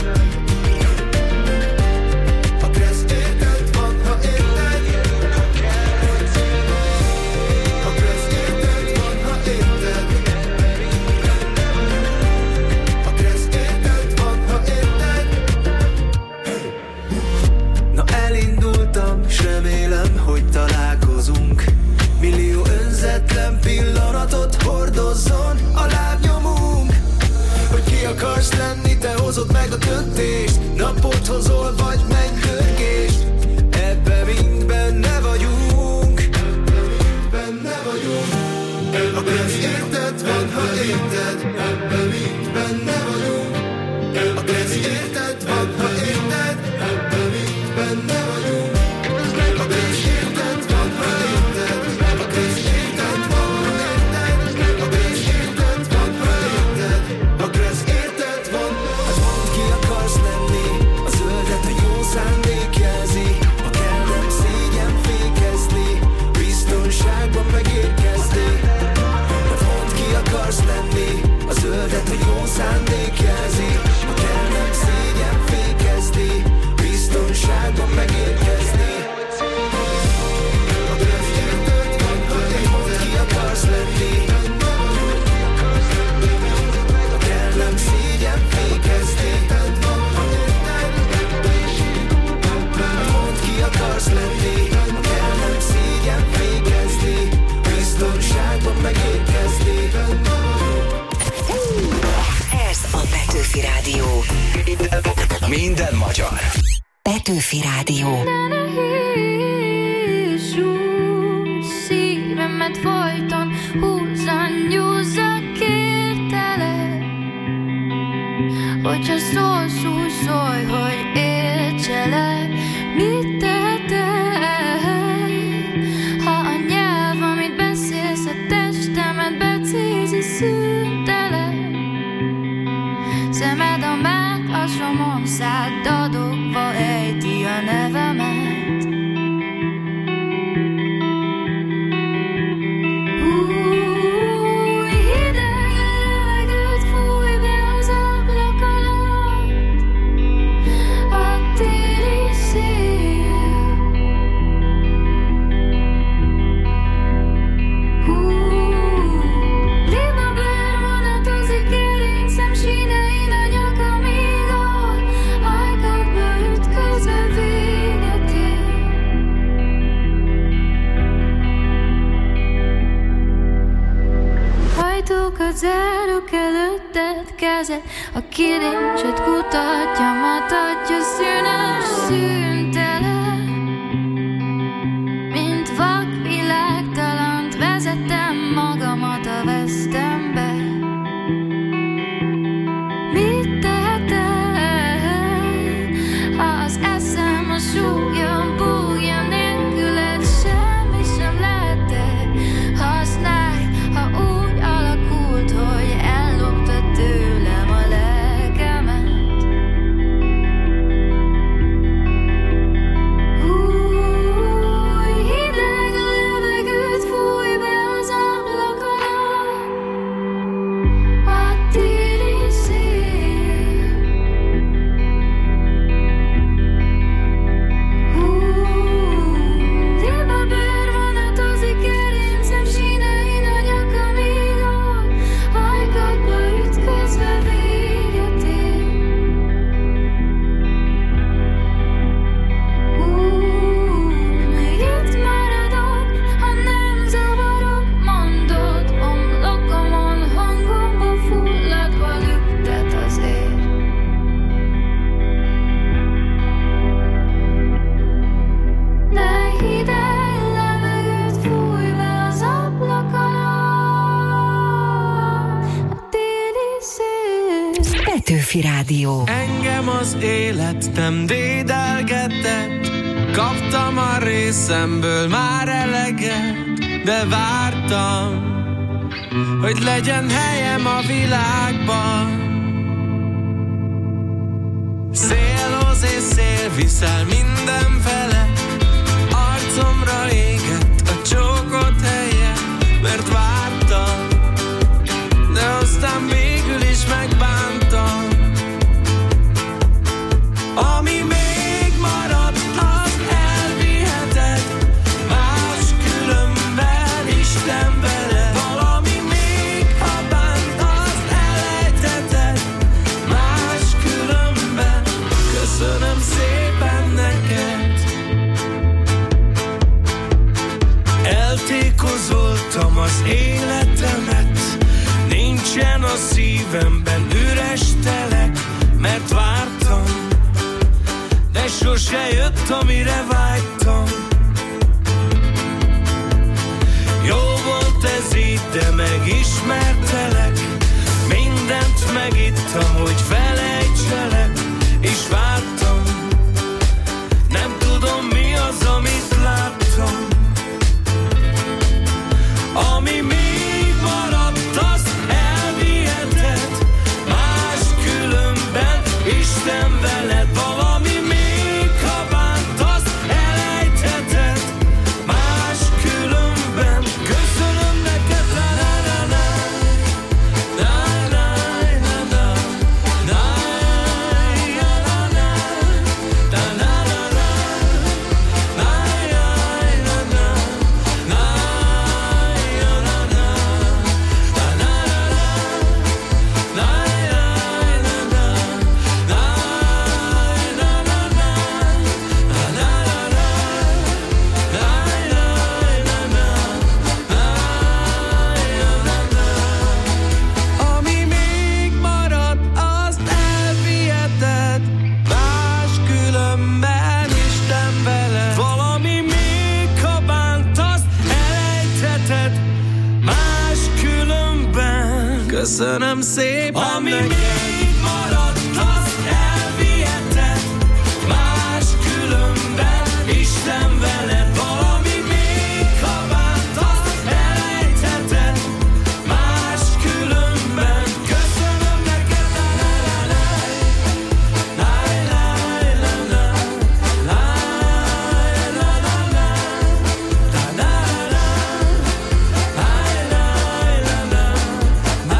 A pressz érted van, ha érted. A pressz érted van, ha érted. A pressz érted van, ha érted. Na elindultam, s remélem, hogy találkozunk. Millió önzetlen pillanatot hordozzon a lábnyomunk. Hogy ki akarsz lenni, te hozod meg a döntést. Napot hozol, vagy mennydörgést. Ebbe mind benne vagyunk. Benne vagyunk. A pressz érted van, ha érted. Ebbe mind benne vagyunk. A pressz érted van, ha érted. Ebbe mind benne vagyunk. A pressz érted van, ha érted. A pressz érted van, ha érted. A pressz érted van, ha érted. A pressz érted van. Hát mondd, ki akarsz lenni, a zöldet a jó szándék jelzi. Ha kell, nem szégyen fékezni, biztonságban megérkezni. Hát mondd, ki akarsz lenni, a zöldet a jó szándék jelzi. Ha kell, nem szégyen fékezni, biztonságban megérkezni. A pressz érted van, ha érted. Mondd, ki akarsz lenni, ha kell, nem szégyen fékezni. Mondd, ki akarsz lenni, ha kell, nem szégyen fékezni, biztonságban megérkezni. Ez a Petőfi Rádió. Minden magyar. Petőfi Rádió. Szívemet folyton húzzan, nyúzzak, kértelek. Hogyha szólsz, úgy szólj, hogy értselek. Mit tehetek, ha a nyelv, amit beszélsz, a testemet becézi, szüntelek. Szemed a mághasomon száll, dadogva ejti a nevemet. Zárok előtted kezed, a kilincset kutatja, matadja szünes szüntelen. Mint vak világtalant vezetem magamat a vesztembe. Mit tehetek, ha az eszem a súlyom, bújja nélkül Petőfi Rádió. Engem az élet nem dédelgetett, kaptam a részemből már eleget, de vártam, hogy legyen helyem a világban. Szélhoz és szél viszel mindenfele, arcomra égett a csókot helye, mert vártam, de aztán végül is megbántam. Ami még maradt, az elviheted, máskülönben Isten veled. Valami még, ha bánt, az elejtheted, máskülönben köszönöm szépen neked. Eltékozoltam az életemet, nincsen a szívemben üres telek, mert vártam, de sose jött, amire vágytam. Jó volt ez így, de megismertelek, mindent megittam, hogy felejtselek, és vártam, nem tudom mi az, amit láttam. Ami még maradt, azt elviheted, máskülönben Isten veled. Valami még, ha bánt, azt elejtheted, máskülönben köszönöm neked. La la la la, la la la la, la la la, la la la la, la la la la. Ami még maradt, azt elviheted, máskülönben Isten veled. Valami még, ha bánt, azt elejtheted, máskülönben köszönöm szépen. Ami még maradt, azt elviheted, máskülönben Isten veled. Valami még, ha bánt, azt elejtheted, máskülönben köszönöm neked. La la la la, la la la la, la la la la, la la la la,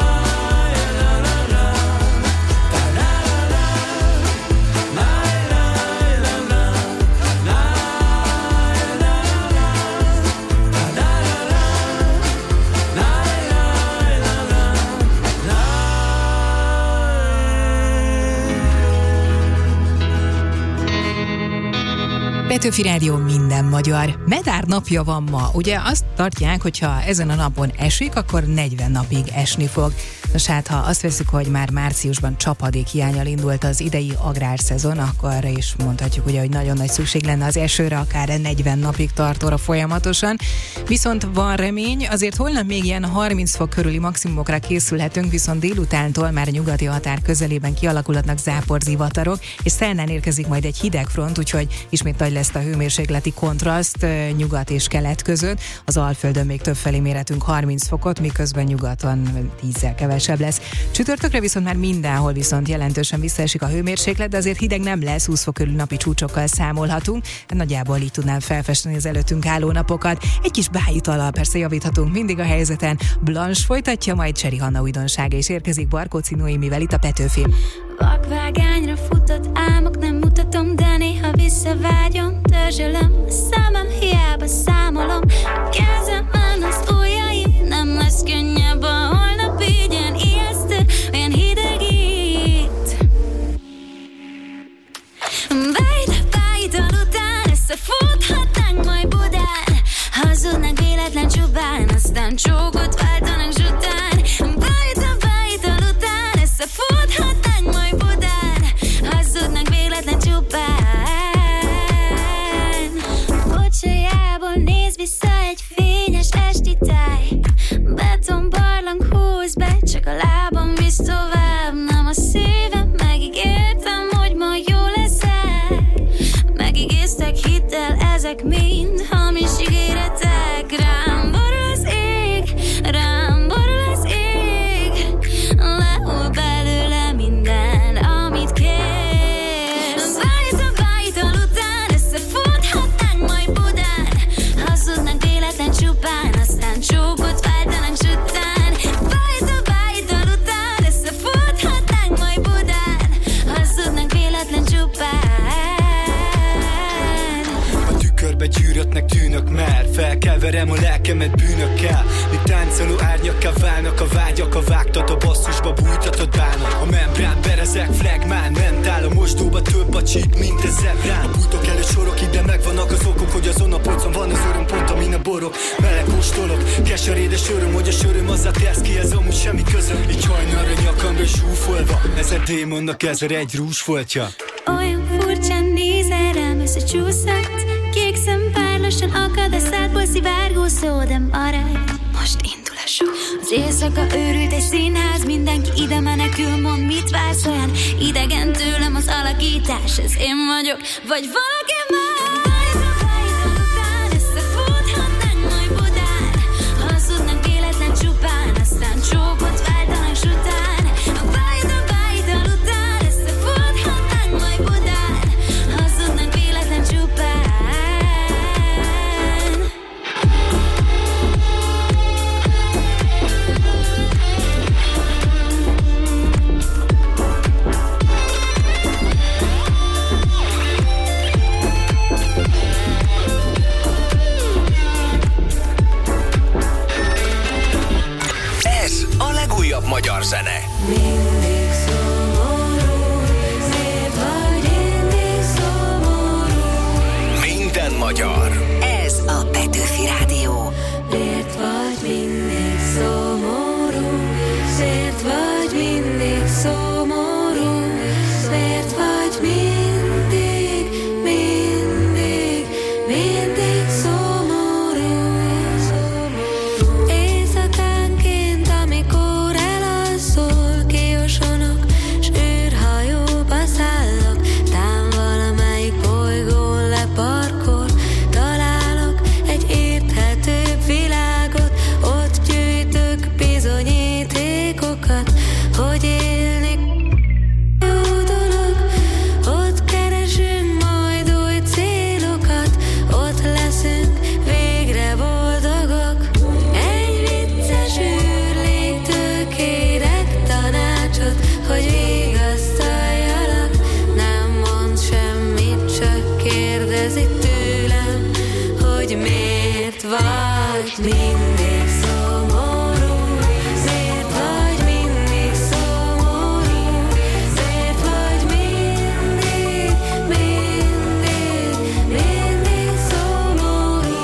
Petőfi Rádió minden magyar. Medár napja van ma. Ugye azt tartják, hogyha ezen a napon esik, akkor 40 napig esni fog. Nos hát, ha azt veszük, hogy már márciusban csapadékhiánnyal indult az idei agrárszezon, akkor is mondhatjuk ugye, hogy nagyon nagy szükség lenne az esőre, akár 40 napig tartóra folyamatosan. Viszont van remény, azért holnap még ilyen 30 fok körüli maximumokra készülhetünk, viszont délutántól már a nyugati határ közelében kialakulhatnak záporzivatarok, és szerdán érkezik majd egy hidegfront, úgyhogy ismét nagy lesz a hőmérsékleti kontraszt nyugat és kelet között. Az Alföldön még többfelé mérhetünk 30 fokot, miközben nyugaton 10-zel kevesebb lesz. Csütörtökre viszont már mindenhol viszont jelentősen visszaesik a hőmérséklet, de azért hideg nem lesz, 20 fok körül napi csúcsokkal számolhatunk. Nagyjából így tudnám felfesteni az előttünk álló napokat. Egy kis bájitallal persze javíthatunk mindig a helyzeten. Blanche folytatja, majd Cseri Hanna újdonsága is érkezik Barkóczi Noémivel itt a Petőfi. Vakvágányra futott álmok, nem mutatom, de néha visszavágyom. Dörzsölöm a szemem, hiába számolom. A kezemen az ujjaim, nem lesz könnyebb a holnap, így ilyen ijesztő, olyan hideg itt. Bájtal után összefuthatnánk majd Budán. Hazudnánk véletlen csupán, aztán csókot váltanánk zsután. Bájtal után összefuthatnánk majd Budán. Hazudnánk véletlen csupán. Bocsájából néz vissza egy fényes esti táj. Betonbarlang húz be, csak a lábam visz tovább, nem a szívem. ezek mind hamis ígéretek. Rám borul az ég, rám borul az ég, lehull belőle minden, amit kér. Vájtal után összefuthatnánk majd Budán, hazudnánk véletlen csupán, aztán csókot váltanánk sütán. Vájtal után összefuthatnánk majd Budán, hazudnánk véletlen csupán. A tükörbe gyűröttnek tűnök már, felkeverem a lelkemet bűnökkel. Míg táncoló árnyakká válnak a vágyak, a vágtat a basszusba bújtatott bánat. A membrán berezek, flagmán, mentál a mosdóba, több a csík, mint a zebrán. A bújtok előtt sorok, ide megvannak az okok, hogy azon a polcon van az öröm pont, amin a borok. Meleg kóstolok, keserédes öröm, hogy a söröm azzá tesz ki, ez amúgy semmi közöm. Így hajnalra nyakamra zsúfolva, 1000 démonnak 1001 rúsfoltja. Olyan furcsán nézel rám, összecsúszott, kék szempár lassan akad a szádból szivárgó szó, de maradj, most indul a show. Az éjszaka őrült egy színház, mindenki ide menekül, mond mit vársz, olyan idegen tőlem az alakítás, ez én vagyok, vagy valaki más. Vájtal után összefuthatnánk majd Budán, hazudnánk véletlen csupán, aztán csókot váltanánk sután. Vájtal után összefuthatnánk majd Budán, hazudnánk véletlen csupán. Ez a legújabb magyar zene. Mindig szomorú, miért vagy mindig szomorú? Minden magyar. Ez a Petőfi Rádió. Miért vagy mindig szomorú? Miért vagy mindig szomorú? Miért vagy mindig, mindig, mindig szomorú? Éjszakánként, amikor elalszol, kiosonok, s űrhajóba szállok, tán valamelyik bolygón leparkol, találok egy érthetőbb világot, ott gyűjtök bizonyítékokat, hogy élni jó dolog, ott keresünk majd új célokat, ott leszünk végre boldogok. Egy vicces űrléktől kérek tanácsot, hogy vigasztaljalak, nem mond semmit, csak kérdezi tőlem, hogy miért vagy mindig szomorú, miért vagy mindig szomorú, miért vagy mindig, mindig, mindig szomorú.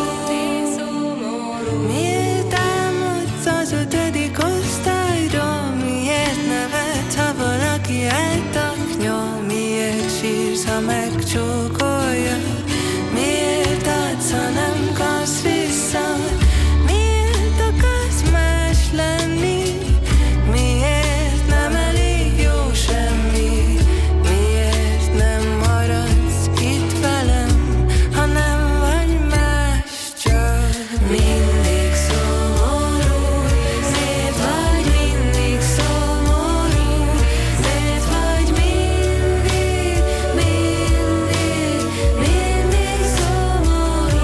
Miért támadsz az 5. osztályról, miért nevetsz, ha valaki eltaknyol, miért sírsz, ha megcsókolja, miért adsz, ha nem kapsz vissza, miért akarsz más lenni, miért nem elég jó semmi, miért nem maradsz itt velem, ha nem vagy más, csak mindig szomorú, miért vagy mindig szomorú, miért vagy mindig, mindig, mindig szomorú,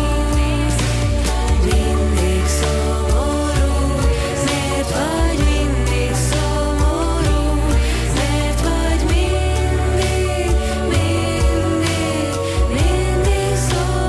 mindig szomorú, miért vagy mindig szomorú, miért vagy mindig, mindig, mindig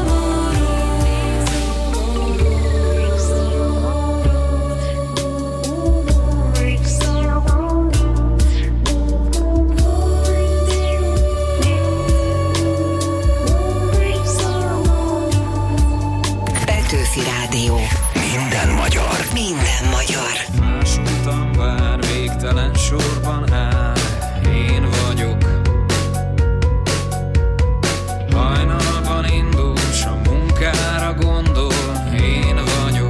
Petőfi Rádió. Minden magyar. Minden magyar. Más utam vár, végtelen sorban áll, én vagyok. Hajnalban indul, s a munkára gondol, én vagyok.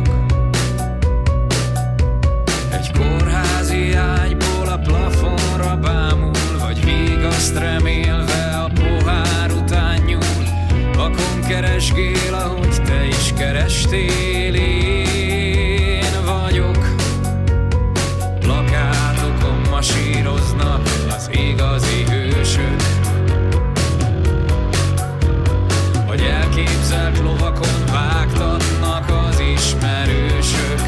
Egy kórházi ágyból a plafonra bámul, vagy vigaszt remélve a pohár után nyúl. Vakon keresgél a Pest élén vagyok, plakátokon masíroznak az igazi hősök, vagy elképzelt lovakon vágtatnak az ismerősök.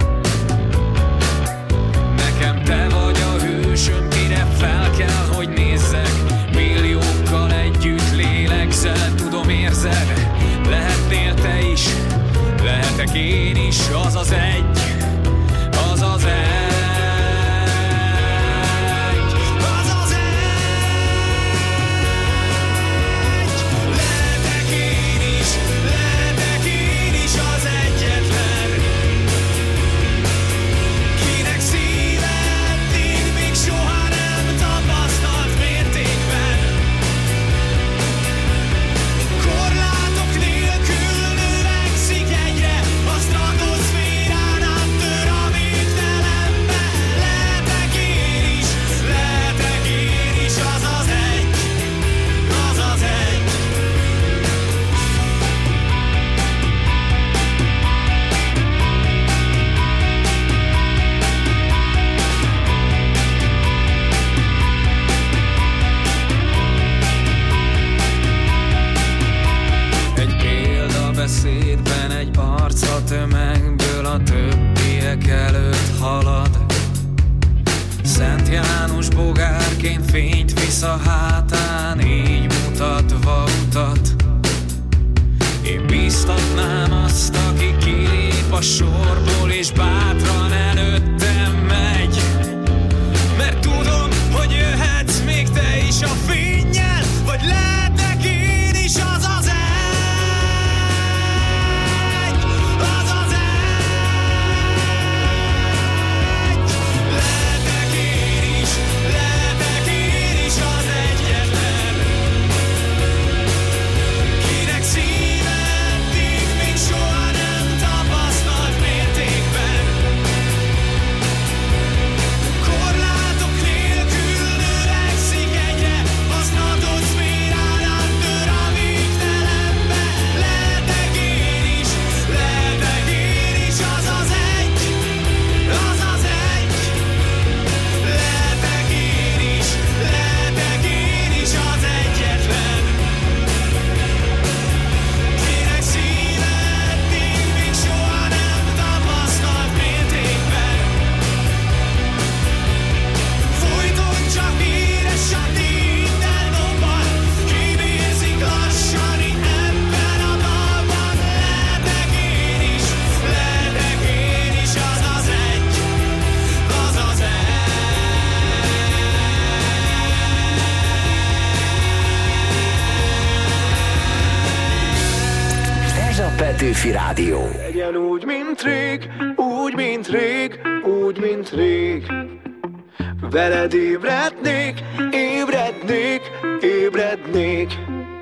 Nekem te vagy a hősöm, kire fel kell, hogy nézzek. Milliókkal együtt lélegzel, tudom, érzed. Lehetnél te is, lehetek én is, az az egy, az az egy, az az egy. Lehetek én is az egyetlen, kinek szíve eddig még soha nem tapasztalt mértékben. Korlátok nélkül növekszik egyre, a stratoszférán áttör a végtelenbe. Lehetek én is, az az egy, az az egy. Egy példabeszédben egy arc a tömegből a többiek előtt halad. Szent János bogárként fényt visz a hátán, így mutatva utat. Én bíztatnám azt, aki kilép a sorból és bátran előttem megy. Mert tudom, hogy jöhetsz még te is a fénnyel, vagy lehetek én is az az egy, az az egy. Lehetek én is az egyetlen, kinek szíve eddig még soha nem tapasztalt mértékben. Korlátok nélkül növekszik egyre, a stratoszférán áttör a végtelenbe. Lehetek én is az az egy, az az egy. Lehetek én is az egyetlen, kinek szíve eddig még soha nem tapasztalt mértékben. Folyton csak íresen minden dobban, kibírzik lassan itt ebben a dalban. Lehetek én is az az egy, az az egy. Ez a Petőfi Rádió. Legyen úgy, mint rég, úgy, mint rég, úgy, mint rég. Veled ébrednék, ébrednék, ébrednék.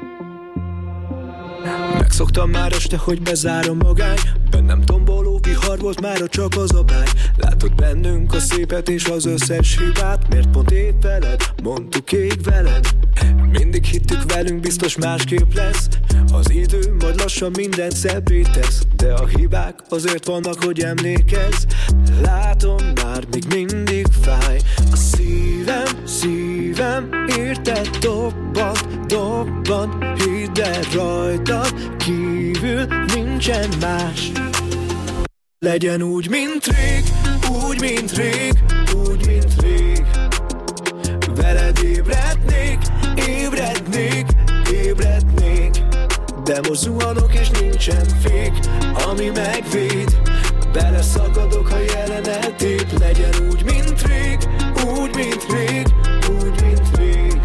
Megszoktam már este, hogy bezárom magány. Bennem tomboló vihar volt mára csak az a bány. Látod bennünk a szépet és az összes hibát. Miért pont épp veled, mondtuk ég veled. Mindig hittük velünk, biztos másképp lesz. Az idő majd lassan mindent szebbé tesz, de a hibák azért vannak, hogy emlékezz. Látom, már még mindig fáj. A szívem, érted, dobban, hidd el, rajtad kívül nincsen más. Legyen úgy, mint rég, úgy, mint rég, úgy, mint rég. Veled ébrednék, ébrednék, ébrednék. De most zuhanok és nincsen fék, ami megvéd. Beleszakadok, ha jelenet tép. Legyen úgy, mint rég, úgy, mint rég, úgy, mint rég.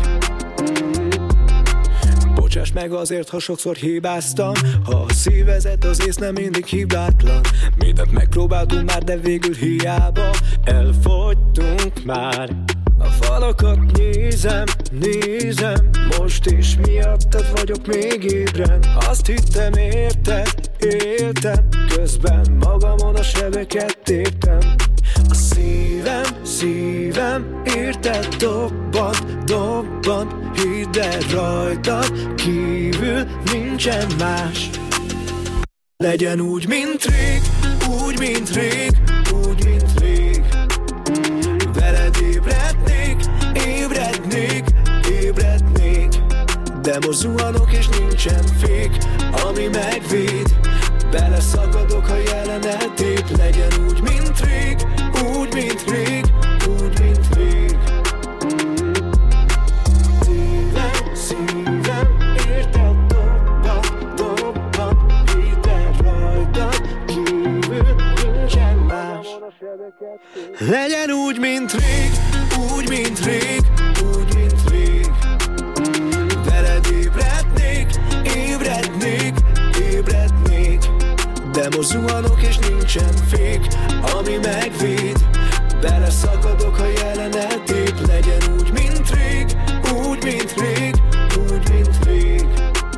Bocsáss meg azért, ha sokszor hibáztam. Ha a szívezet, az ész nem mindig hibátlan. Mindent megpróbáltunk már, de végül hiába. Elfogytunk már. A falakat nézem, most is miattad vagyok még ébren. Azt hittem éltem, közben magamon a sebeket téptem. A szívem, érted, dobban, hidd el, rajtad kívül nincsen más. Legyen úgy, mint rég, úgy, mint rég, úgy, mint rég. Veled ébrednék, ébrednék, ébrednék. De most zuhanok és nincsen fék, ami megvéd. Beleszakadok, ha jelenet épp. Legyen úgy, mint rég, úgy, mint rég, úgy, mint rég. Szívem, érted, dobban, hidd rajtad kívül nincsen más. Legyen úgy, mint rég, úgy, mint rég, úgy, mint rég. Veled ébrednék, ébrednék, ébrednék. De most zuhanok és nincsen fék, ami megvéd. Beleszakadok, ha jelenet épp. Legyen úgy, mint rég, úgy, mint rég, úgy, mint rég.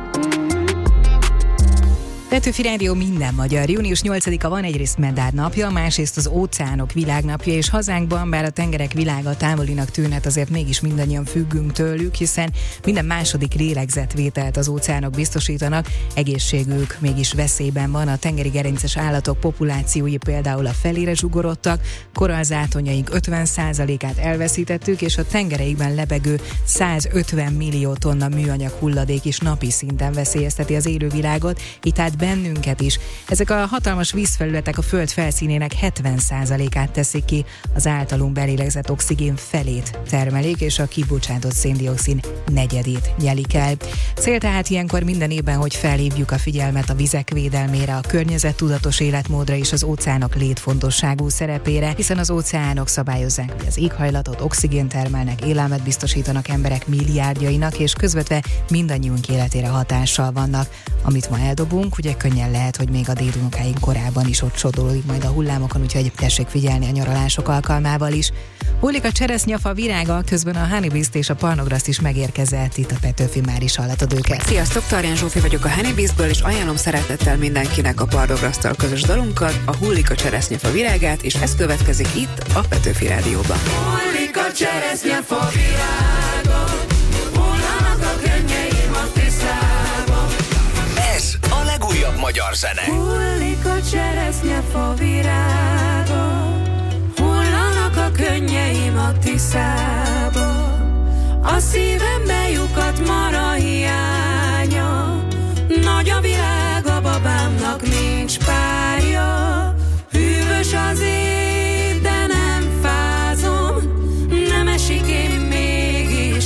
Petőfi Rádió minden magyar. Június 8-a van, egyrészt Medár napja, másrészt az óceánok világnapja, és hazánkban, bár a tengerek világa távolinak tűnhet, azért mégis mindannyian függünk tőlük, hiszen minden második lélegzetvételt az óceánok biztosítanak, egészségük mégis veszélyben van. A tengeri gerinces állatok populációi például a felére zsugorodtak, korallzátonyaink 50%-át elveszítettük, és a tengereikben lebegő 150 millió tonna műanyag hulladék is napi szinten veszélyezteti az élővilágot, így tehát bennünket is. Ezek a hatalmas vízfelületek a föld felszínének 70%-át teszik ki, az általunk belélegzett oxigén felét termelik, és a kibocsátott széndioxid negyedét nyelik el. Cél tehát ilyenkor minden évben, hogy felhívjuk a figyelmet a vizek védelmére, a környezettudatos életmódra és az óceánok létfontosságú szerepére, hiszen az óceánok szabályozzák, hogy az éghajlatot, oxigént termelnek, élelmet biztosítanak emberek milliárdjainak, és közvetve mindannyiunk életére hatással vannak. Amit ma eldobunk, ugye könnyen lehet, hogy még a dédunokáink korában is ott sodródik majd a hullámokon, úgyhogy tessék figyelni a nyaralások alkalmával is. Hullik a cseresznyafa virága, közben a Honeybeast és a Parnograszt is megérkezett, itt a Petőfi, már is hallatod őket. Sziasztok, Tarján Zsófi vagyok a Honeybeastből, és ajánlom szeretettel mindenkinek a Parnograszttal közös dalunkat, a Hullik a cseresznyafa virágát, és ez következik itt a Petőfi Rádióban. Hullik a cseresznyafa virága, hullanak a könnyeim a tiszába. Ez a legújabb magyar zene. Hullik a cseresznyefa virága, hullanak a könnyeim a tiszába. A szívembe lyukat mara hiánya, nagy a világ, a babámnak nincs párja. Hűvös az év, de nem fázom, nem esik, én mégis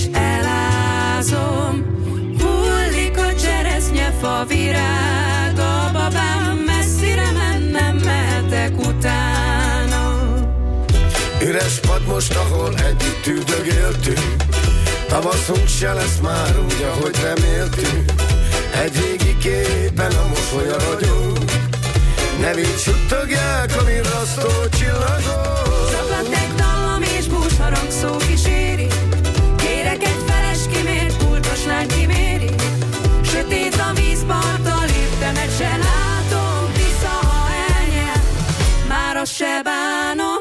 elázom. Hullik a cseresznyefa virága, babám messzire mennem, mehetek utána. Üres pad most, ahol együtt üldögéltünk, tavaszunk se lesz már úgy, ahogy reméltünk. Egy régi képen a mosolya ragyog, nevét suttogják a virrasztó csillagok. Zaklat egy dallam és búsharang szó kíséri, kérek egy feles kimért, pultos lány kiméri. Sötét a vízparttal, léptemet se látom, vissza, ha elnyel, már azt se bánom.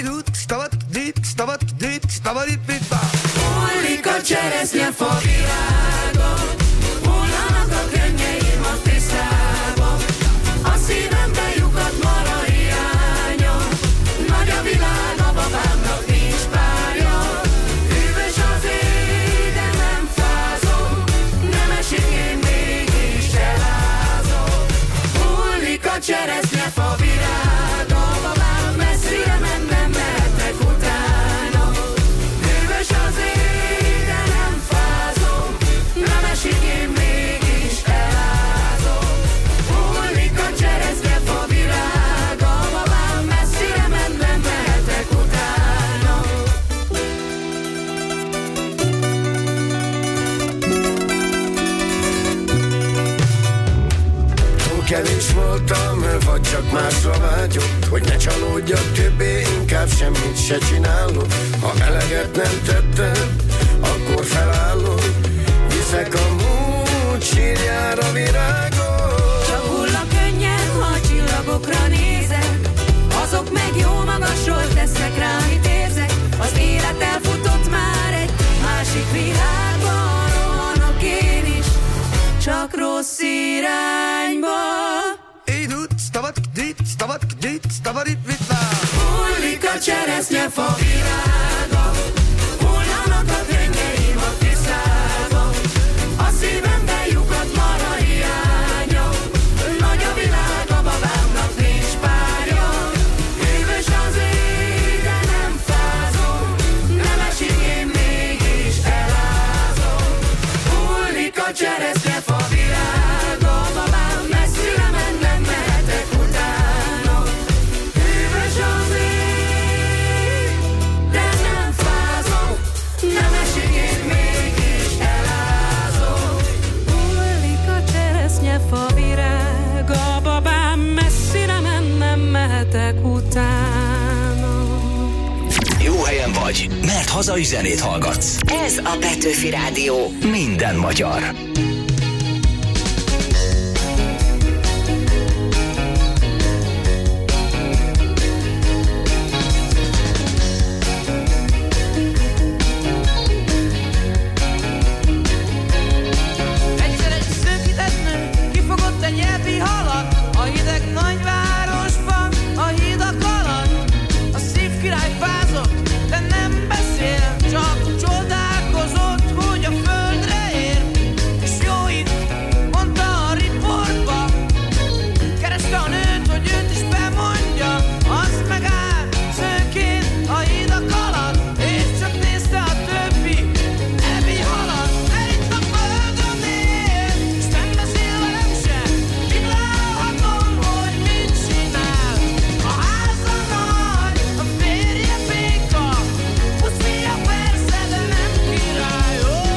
Hullik a cseresznyefa virága, hullanak a könnyeim a tiszába. A szívembe lyukat mara hiánya, nagy a világ, a babámnak nincs párja. Hűvös az éj, de nem fázom, nem esik, én mégis elázom. Hullik a cseresznyefa virága, babám messzire mennem, mehetek utána. Hűvös az éj, de nem fázom, nem esik, én mégis elázom. Hullik a cseresznyefa virága, babám messzire mennem, mehetek utána. Túl kevés voltam, vagy csak másra vágyok, hogy ne csalódjak többé, inkább semmit se csinálok. Ha eleget nem tettem, akkor felállok, viszek a múlt sírjára virágot. Csak hull a könnyed, ha a csillagokra nézek, azok meg jó magasról tesznek rá, amit érzek. Az élet elfutott már egy másik világba, rohanok én is, csak rossz irányba. Hullik a cseresznyefa virága, hullanak a tengelyim a Tiszába, a szívemben lyukadt mar a hiánya, nagy a világ, a babámnak nincs párja. Hűvös az ég, de nem fázom, nem esik, én mégis elázom. Hullik a cseresznyefa virága, babám messzire ment, nem mehetek utána. Hűvös az ég, de nem fázom, nem esik, én mégis elázom. Hullik a cseresznyefa virága, babám messzire ment, nem mehetek utána. Jó helyen vagy, mert hazai zenét hallgatsz. Ez a Petőfi Rádió. Minden magyar. Egyszer egy szökített nő kifogott egy nyelvi halat a hideg nagyvárosban, a hidak alatt. A szívkirály fázott, de nem beszél, csak csodálkozott, hogy a földre ér. És jó itt, mondta a riportba, kereste a nőt, hogy őt is bemondja. Az megállt szőként a hidak alatt, és csak nézte a többi ebi halat. Mert itt a földön él, és nem beszél velem se, kitalálhatom, hogy mit csinál. A háza nagy, a férje béka, puszia persze, de nem király.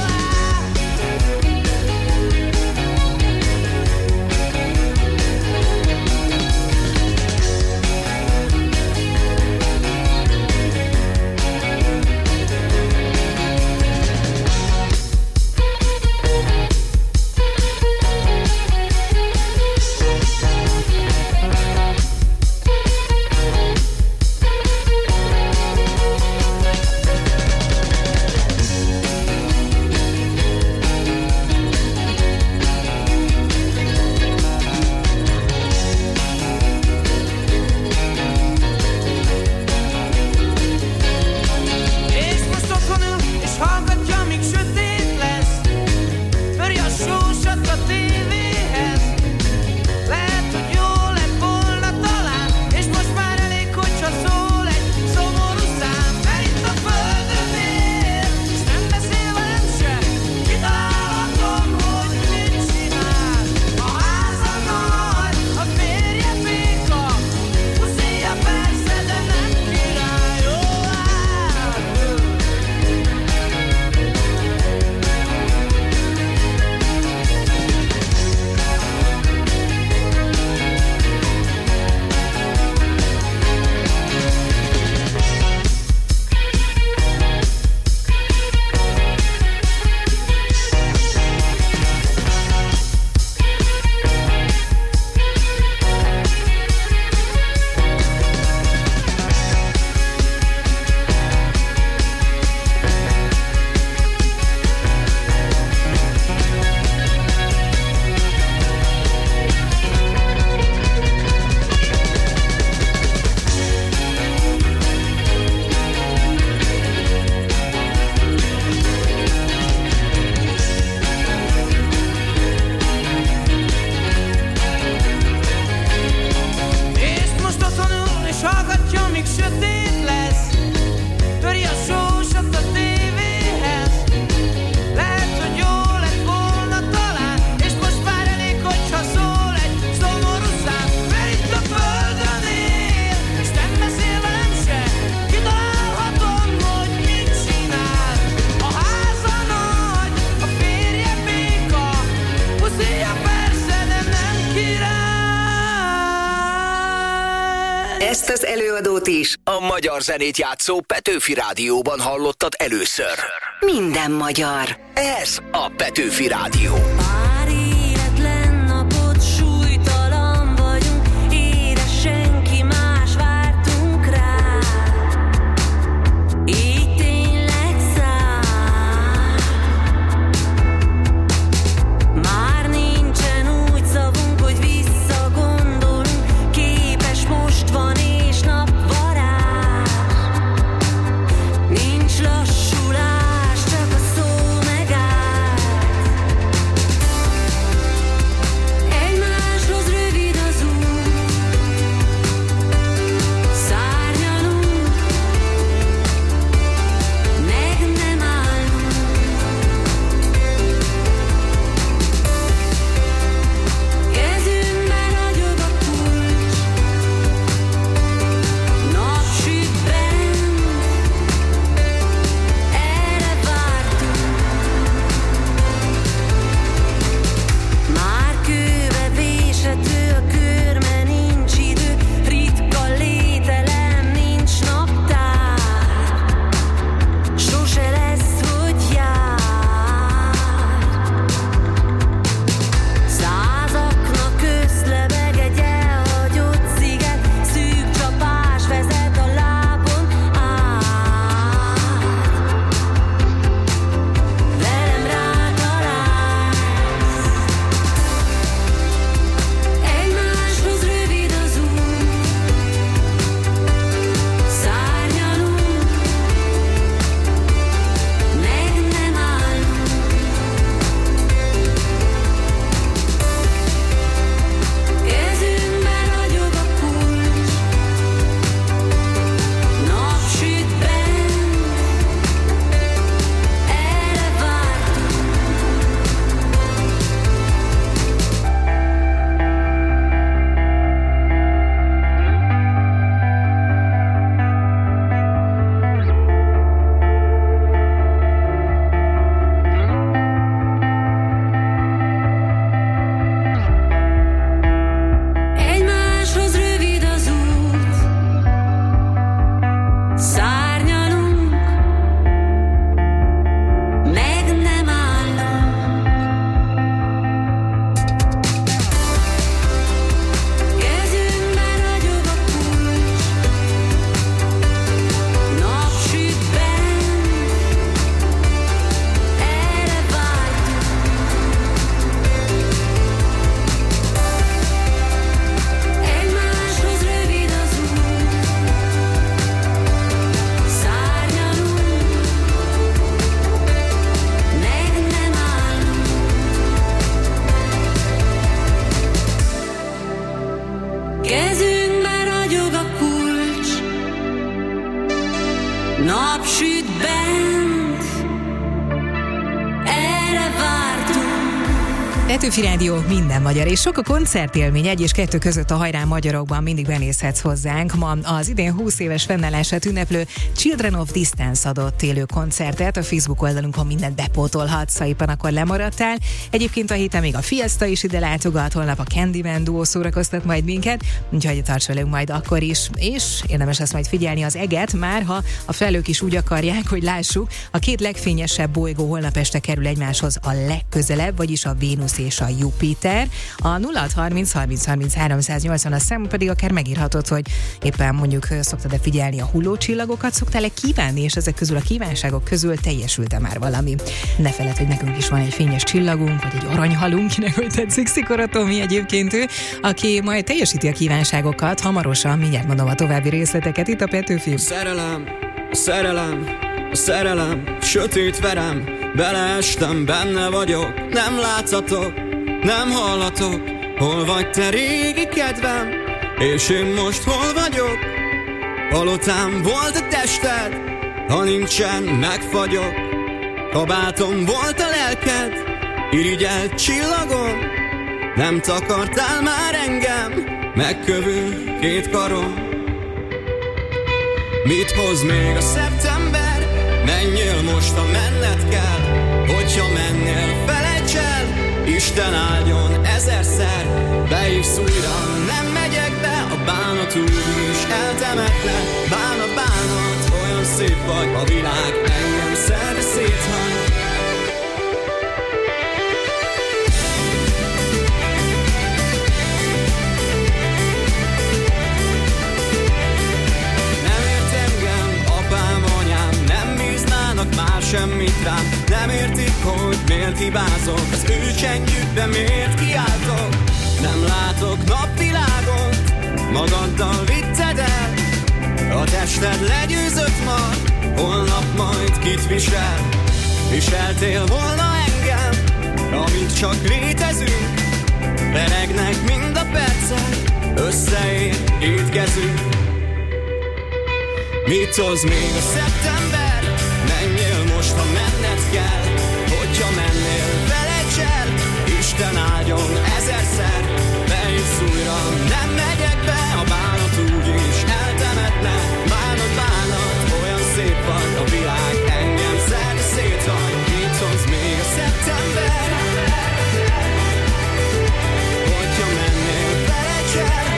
És most otthon ül, és hallgatja, míg sötét lesz. Törj a sósat a tévéhez. Lehet, hogy jó lett volna talán, és most már elég, hogyha szól egy szomorú szám. Mert itt a földön él, és nem beszél velem se, kitalálhatom, hogy mit csinál. A háza nagy, a férje béka, puszia persze, de nem király. És most otthon ül, és hallgatja, míg sötét lesz. Töri a sósat a tévéhez. Lehet, hogy jó lett volna talán, és most már elég, hogyha szól egy szomorú szám. Mert itt a földön él, és nem beszél velem se, kitalálhatom, hogy mit csinál. A háza nagy, a férje béka, puszia persze, de nem király. Ezt az előadót is A magyar zenét játszó Petőfi Rádióban hallottad először. minden magyar. Ez a Petőfi Rádió. Pár éretlen napot súlytalan vagyunk, édes senki más vártunk rá. Így tényleg száll. Már nincsen úgy szavunk, hogy visszagondolunk, képes kezünkben ragyog a kulcs, napsüt bent, erre vártunk. Petőfi Rádió, minden magyar, és sok a koncertélmény. 1 és 2 között a Hajrá Magyarokban mindig benézhetsz hozzánk. Ma az idén 20 éves fennállását ünneplő Children of Distance adott élő koncertet. A Facebook oldalunkon mindent bepótolhatsz, ha éppen akkor lemaradtál. Egyébként a héten még a Fiesta is ide látogat, holnap a Candyman duó szórakoztat majd minket, úgyhogy tarts velünk majd akkor is. És érdemes lesz majd figyelni az eget, már ha a felők is úgy akarják, hogy lássuk, a 2 legfényesebb bolygó holnap este kerül egymáshoz a legközelebb, vagyis a Vénusz és a Jupiter. A 0630 30 30 380 a szám pedig akár megírhatod, hogy éppen mondjuk szoktad-e figyelni a hullócsillagokat, szoktál-e kívánni, és ezek közül a kívánságok közül teljesült-e már valami. Ne feledd, hogy nekünk is van egy fényes csillagunk, vagy egy aranyhalunk, kinek hogy tetszik, Szikora Tomi egyébként ő, aki majd teljesíti a kívánságokat hamarosan, mindjárt mondom a további részleteket itt a Petőfi. Szerelem, szerelem, szerelem, sötét verem, beleestem, benne vagyok, nem látszatok, nem hallatok, hol vagy te régi kedvem, és én most hol vagyok? Palotám volt a tested, ha nincsen, megfagyok, kabátom volt a lelked, irigyelt csillagom, nem takartál már engem, megkövül 2 karom. Mit hoz még a szeptember? Menjél most, ha menned kell, hogyha mennél, felejts el, Isten áldjon 1000-szer, beívsz újra, nem megyek be, a bánat úgyis eltemetne, bánat, bánat, olyan szép vagy, a világ engem szerre széthagy. Már semmit rám, nem értik, hogy miért hibázok, az ő csendjükbe miért kiáltok. Nem látok napvilágot, magaddal vitted el, a tested legyőzött ma, holnap majd kit visel. Viseltél volna engem, amíg csak létezünk, beregnek mind a percek, összeér 2 kezünk. Mit hoz még a szeptember? Menjél most, ha menned kell, hogyha mennél, felejts el, Isten áldjon 1000-szer, beívsz újra, nem megyek be, a bánat úgyis eltemetne, bánat, bánat, olyan szép vagy, a világ engem szerre széthagy. Mit hoz még a szeptember? Hogyha mennél, felejts el,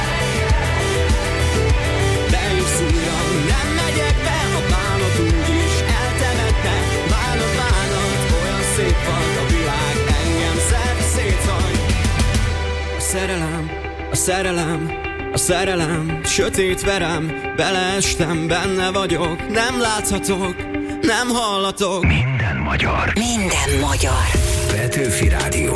beívsz újra, nem megyek be, a bánat úgyis eltemetne, bánat, bánat, olyan szép vagy, a világ engem szerre széthagy. A szerelem, a szerelem, a szerelem, sötét verem, beleestem, benne vagyok, nem láthatok, nem hallatok. Minden magyar. Minden magyar. Petőfi Rádió.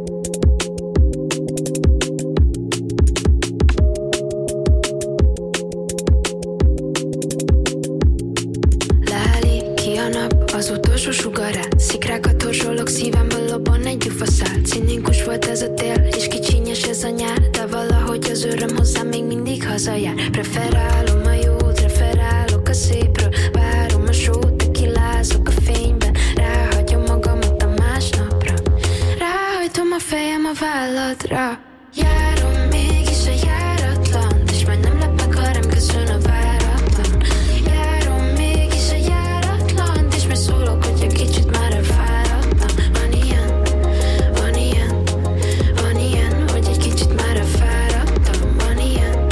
Az utolsó sugarát, szikrákat horzsolok, szívemből lobban egy gyufaszál. Cinikus volt ez a tél, és kicsinyes ez a nyár, de valahogy az öröm hozzám még mindig hazajár. Preferálom a jót, referálok a szépről, várom a sót, tekilázok a fényben, ráhagyom magamat a másnapra, ráhajtom a fejem a válladra. Járom mégis a járatlan, és majd nem lep meg, ha rám köszön a váratlan. Járom mégis a járatlan, és majd szólok, hogy egy kicsit már elfáradtam. Van ilyen, hogy egy kicsit már elfáradtam. Van ilyen,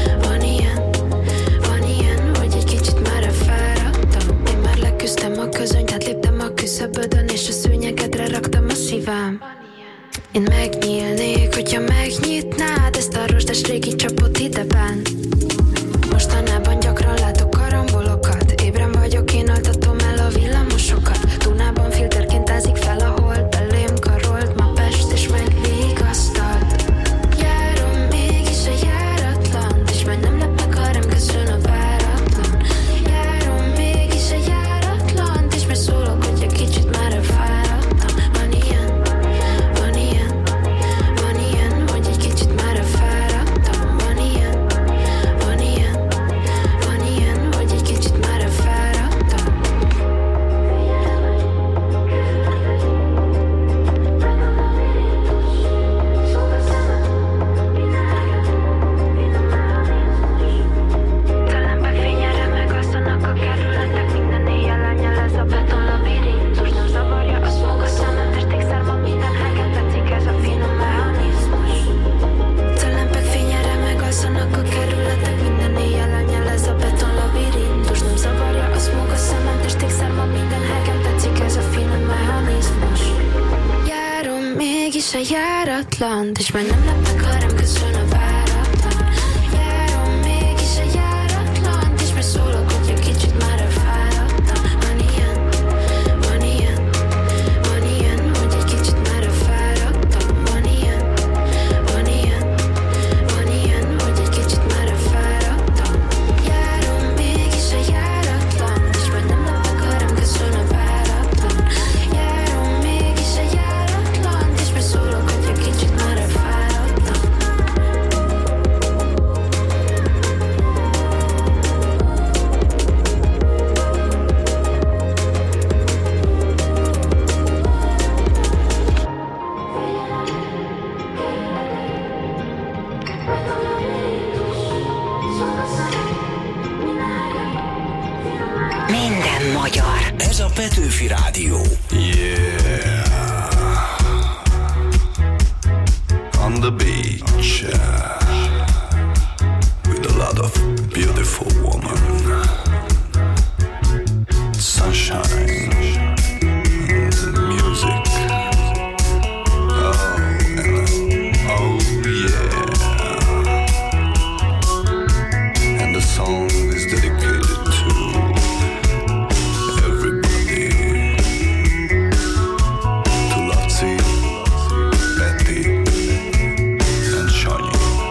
hogy egy kicsit már elfáradtam. Én már leküzdtem a közönyt, átléptem a küszöbödön, és a szőnyegedre raktam a szívem. Én megnyílnék, hogyha megnyitnád ezt a rozsdás régi csapot ideben. Mostanában gyakran látok karambolokat, ébren vagyok, én altatom el a villamosokat. Dunában filterként ázik fel a hold, belém karolt ma Pest, és megvigasztalt. Járom mégis a járatlan, és majd nem lep meg, ha rám köszön a váratlan. Járom mégis a járatlan, és majd szólok, hogy egy kicsit már elfáradtam. Van ilyen, hogy egy kicsit már elfáradtam. járatlan, és majd nem lep meg, ha rám köszön a váratlan. Járom mégis a járatlan, és már szólok, hogy egy kicsit már elfáradtam. Van ilyen, van ilyen, van ilyen, hogy egy kicsit már elfáradtam. Van ilyen, van ilyen, van ilyen, hogy egy kicsit már elfáradtam. Járom mégis a járatlan, és majd nem lep meg, ha rám köszön a váratlan. Járom mégis a járatlan, és már szólok, hogy egy kicsit már elfáradtam. Minden magyar. Ez a Petőfi Rádió. Yeah. On the beach with a lot of beautiful women. Sunshine and music. Oh, yeah. And the song is dedicated to everybody. To Laci, Betty, and Shani.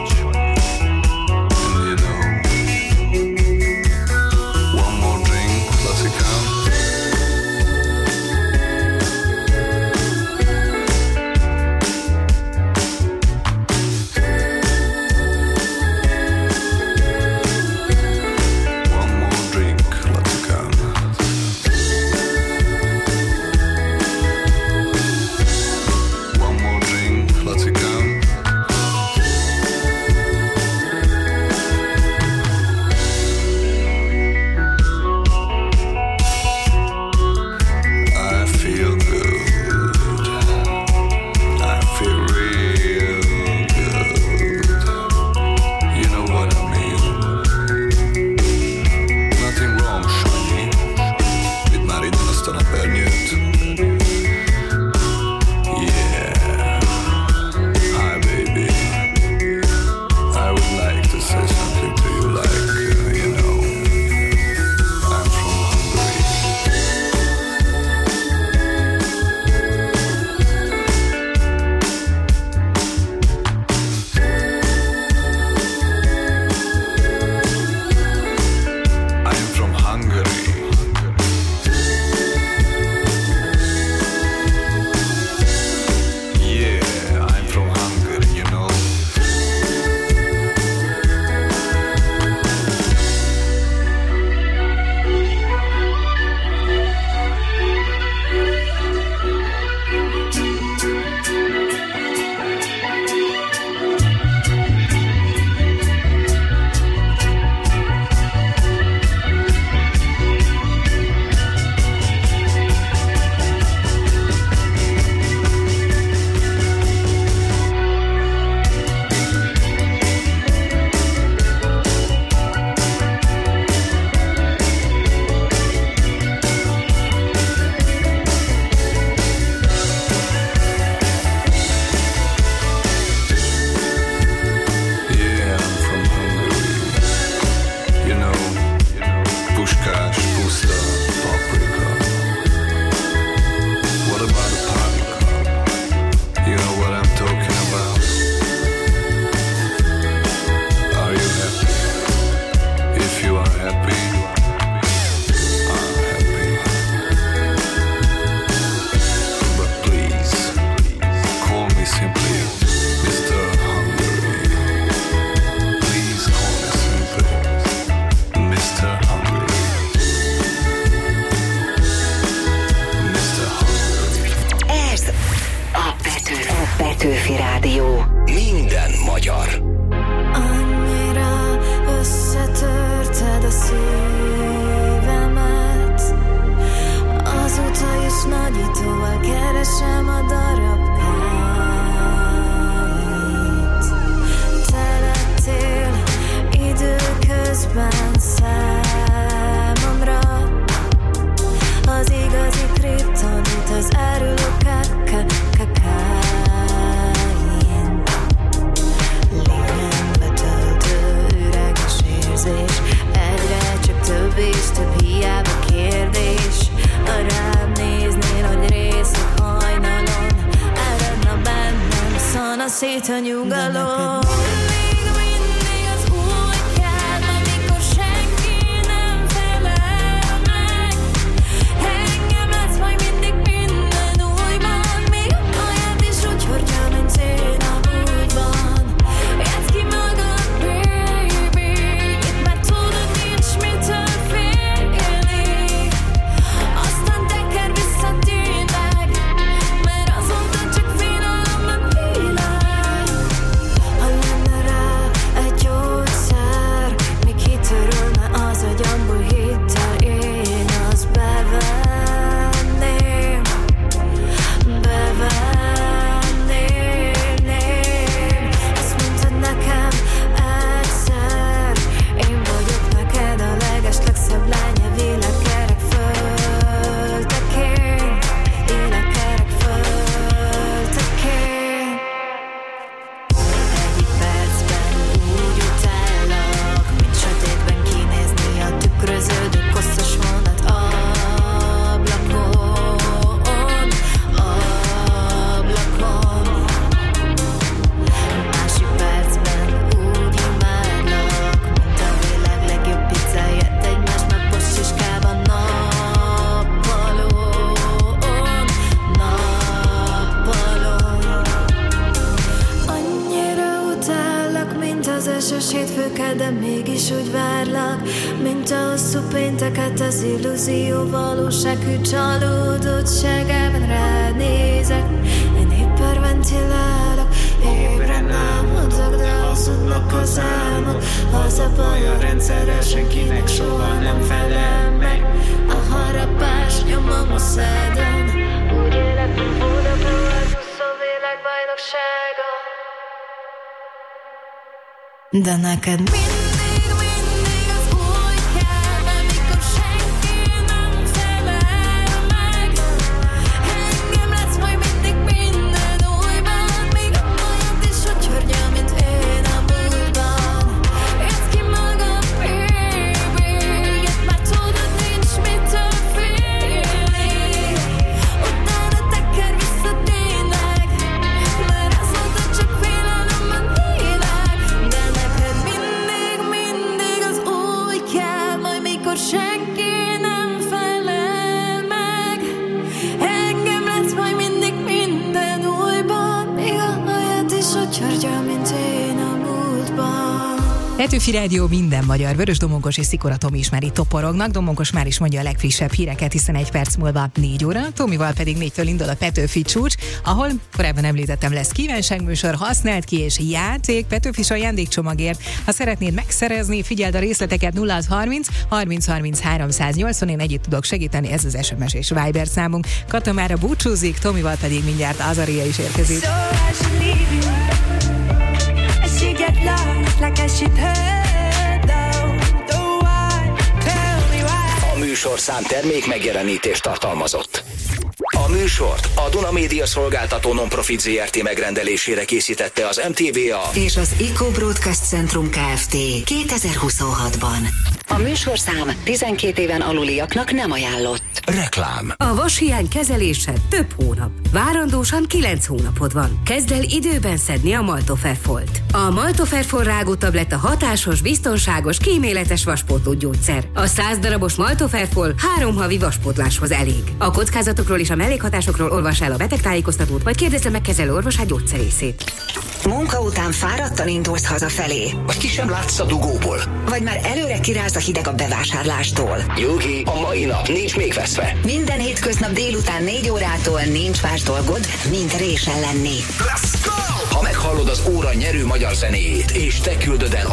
az esős hétfőkkel, de mégis úgy várlak, mint a hosszú pénteket, az illúzió valóságű csalódottságában ránézek. Én hiperventilálok, ébren nem mozog, de hazudnak az álmok. Az a baj, a rendszerrel senkinek soha nem felel meg. A harapás nyomom a szádon, úgy élek, mint Budapest, az úszó világbajnokságon. De neked mindig az új kell, amikor senki nem felel meg. Engem lesz majd mindig minden újban, még olyan is, hogy hordja, mint én a múltban. Értsd ki magam, baby, már tudod, nincs mitől félni. Utána teker vissza tényleg, mert azt mondod, csak félelemben élek. De neked mindig az új kell, majd mikor senki nem felel meg. Engem lesz majd mindig minden újban, még olyat is, hogy hordja, mint én a múltban. Petőfi Rádió, minden magyar. Vörös Domongos és Szikora Tomi is már itt toporognak. Domongos már is mondja a legfrissebb híreket, hiszen egy perc múlva 4 óra. Tomival pedig 4-től indul a Petőfi csúcs, ahol korábban említettem, lesz kívánságműsor, használt ki és játék Petőfis ajándékcsomagért. Ha szeretnéd megszerezni, figyeld a részleteket 0630 30 30 380. Én együtt tudok segíteni, ez az SMS és Viber számunk. Kata mára búcsúzik, Tomival pedig mindjárt Azaria is érkezik. So I should leave you. I should get lost like I should hurt though. Oh, why? Tell me why. A műsorszám termék megjelenítést tartalmazott. A műsort a Duna Média Szolgáltató Non-Profit Zrt. Megrendelésére készítette az MTVA és az Eco Broadcast Centrum Kft. 2026-ban. A műsorszám 12 éven aluliaknak nem ajánlott. Reklám. A vashiány kezelése több hónap. Várandósan 9 hónapod van. Kezd el időben szedni a Maltoferfolt. A Maltoferfol rágótabletta hatásos, biztonságos, kíméletes vaspótló gyógyszer. A 100 darabos Maltoferfol 3 havi vaspótláshoz elég. A kockázatokról és a mellékhatásokról olvas el a betegtájékoztatót, vagy kérdezze meg kezelő orvosát gyógyszerészét. Munka után fáradtan indulsz hazafelé. Vagy ki sem látsz a dugóból. Vagy már előre kiráz a hideg a bevásárlástól. Nyugi, a mai nap nincs még veszve. Minden hétköznap délután 4 órától nincs más dolgod, mint résen lenni. Ha meghallod az óra nyerő magyar zenéjét, és te küldöd el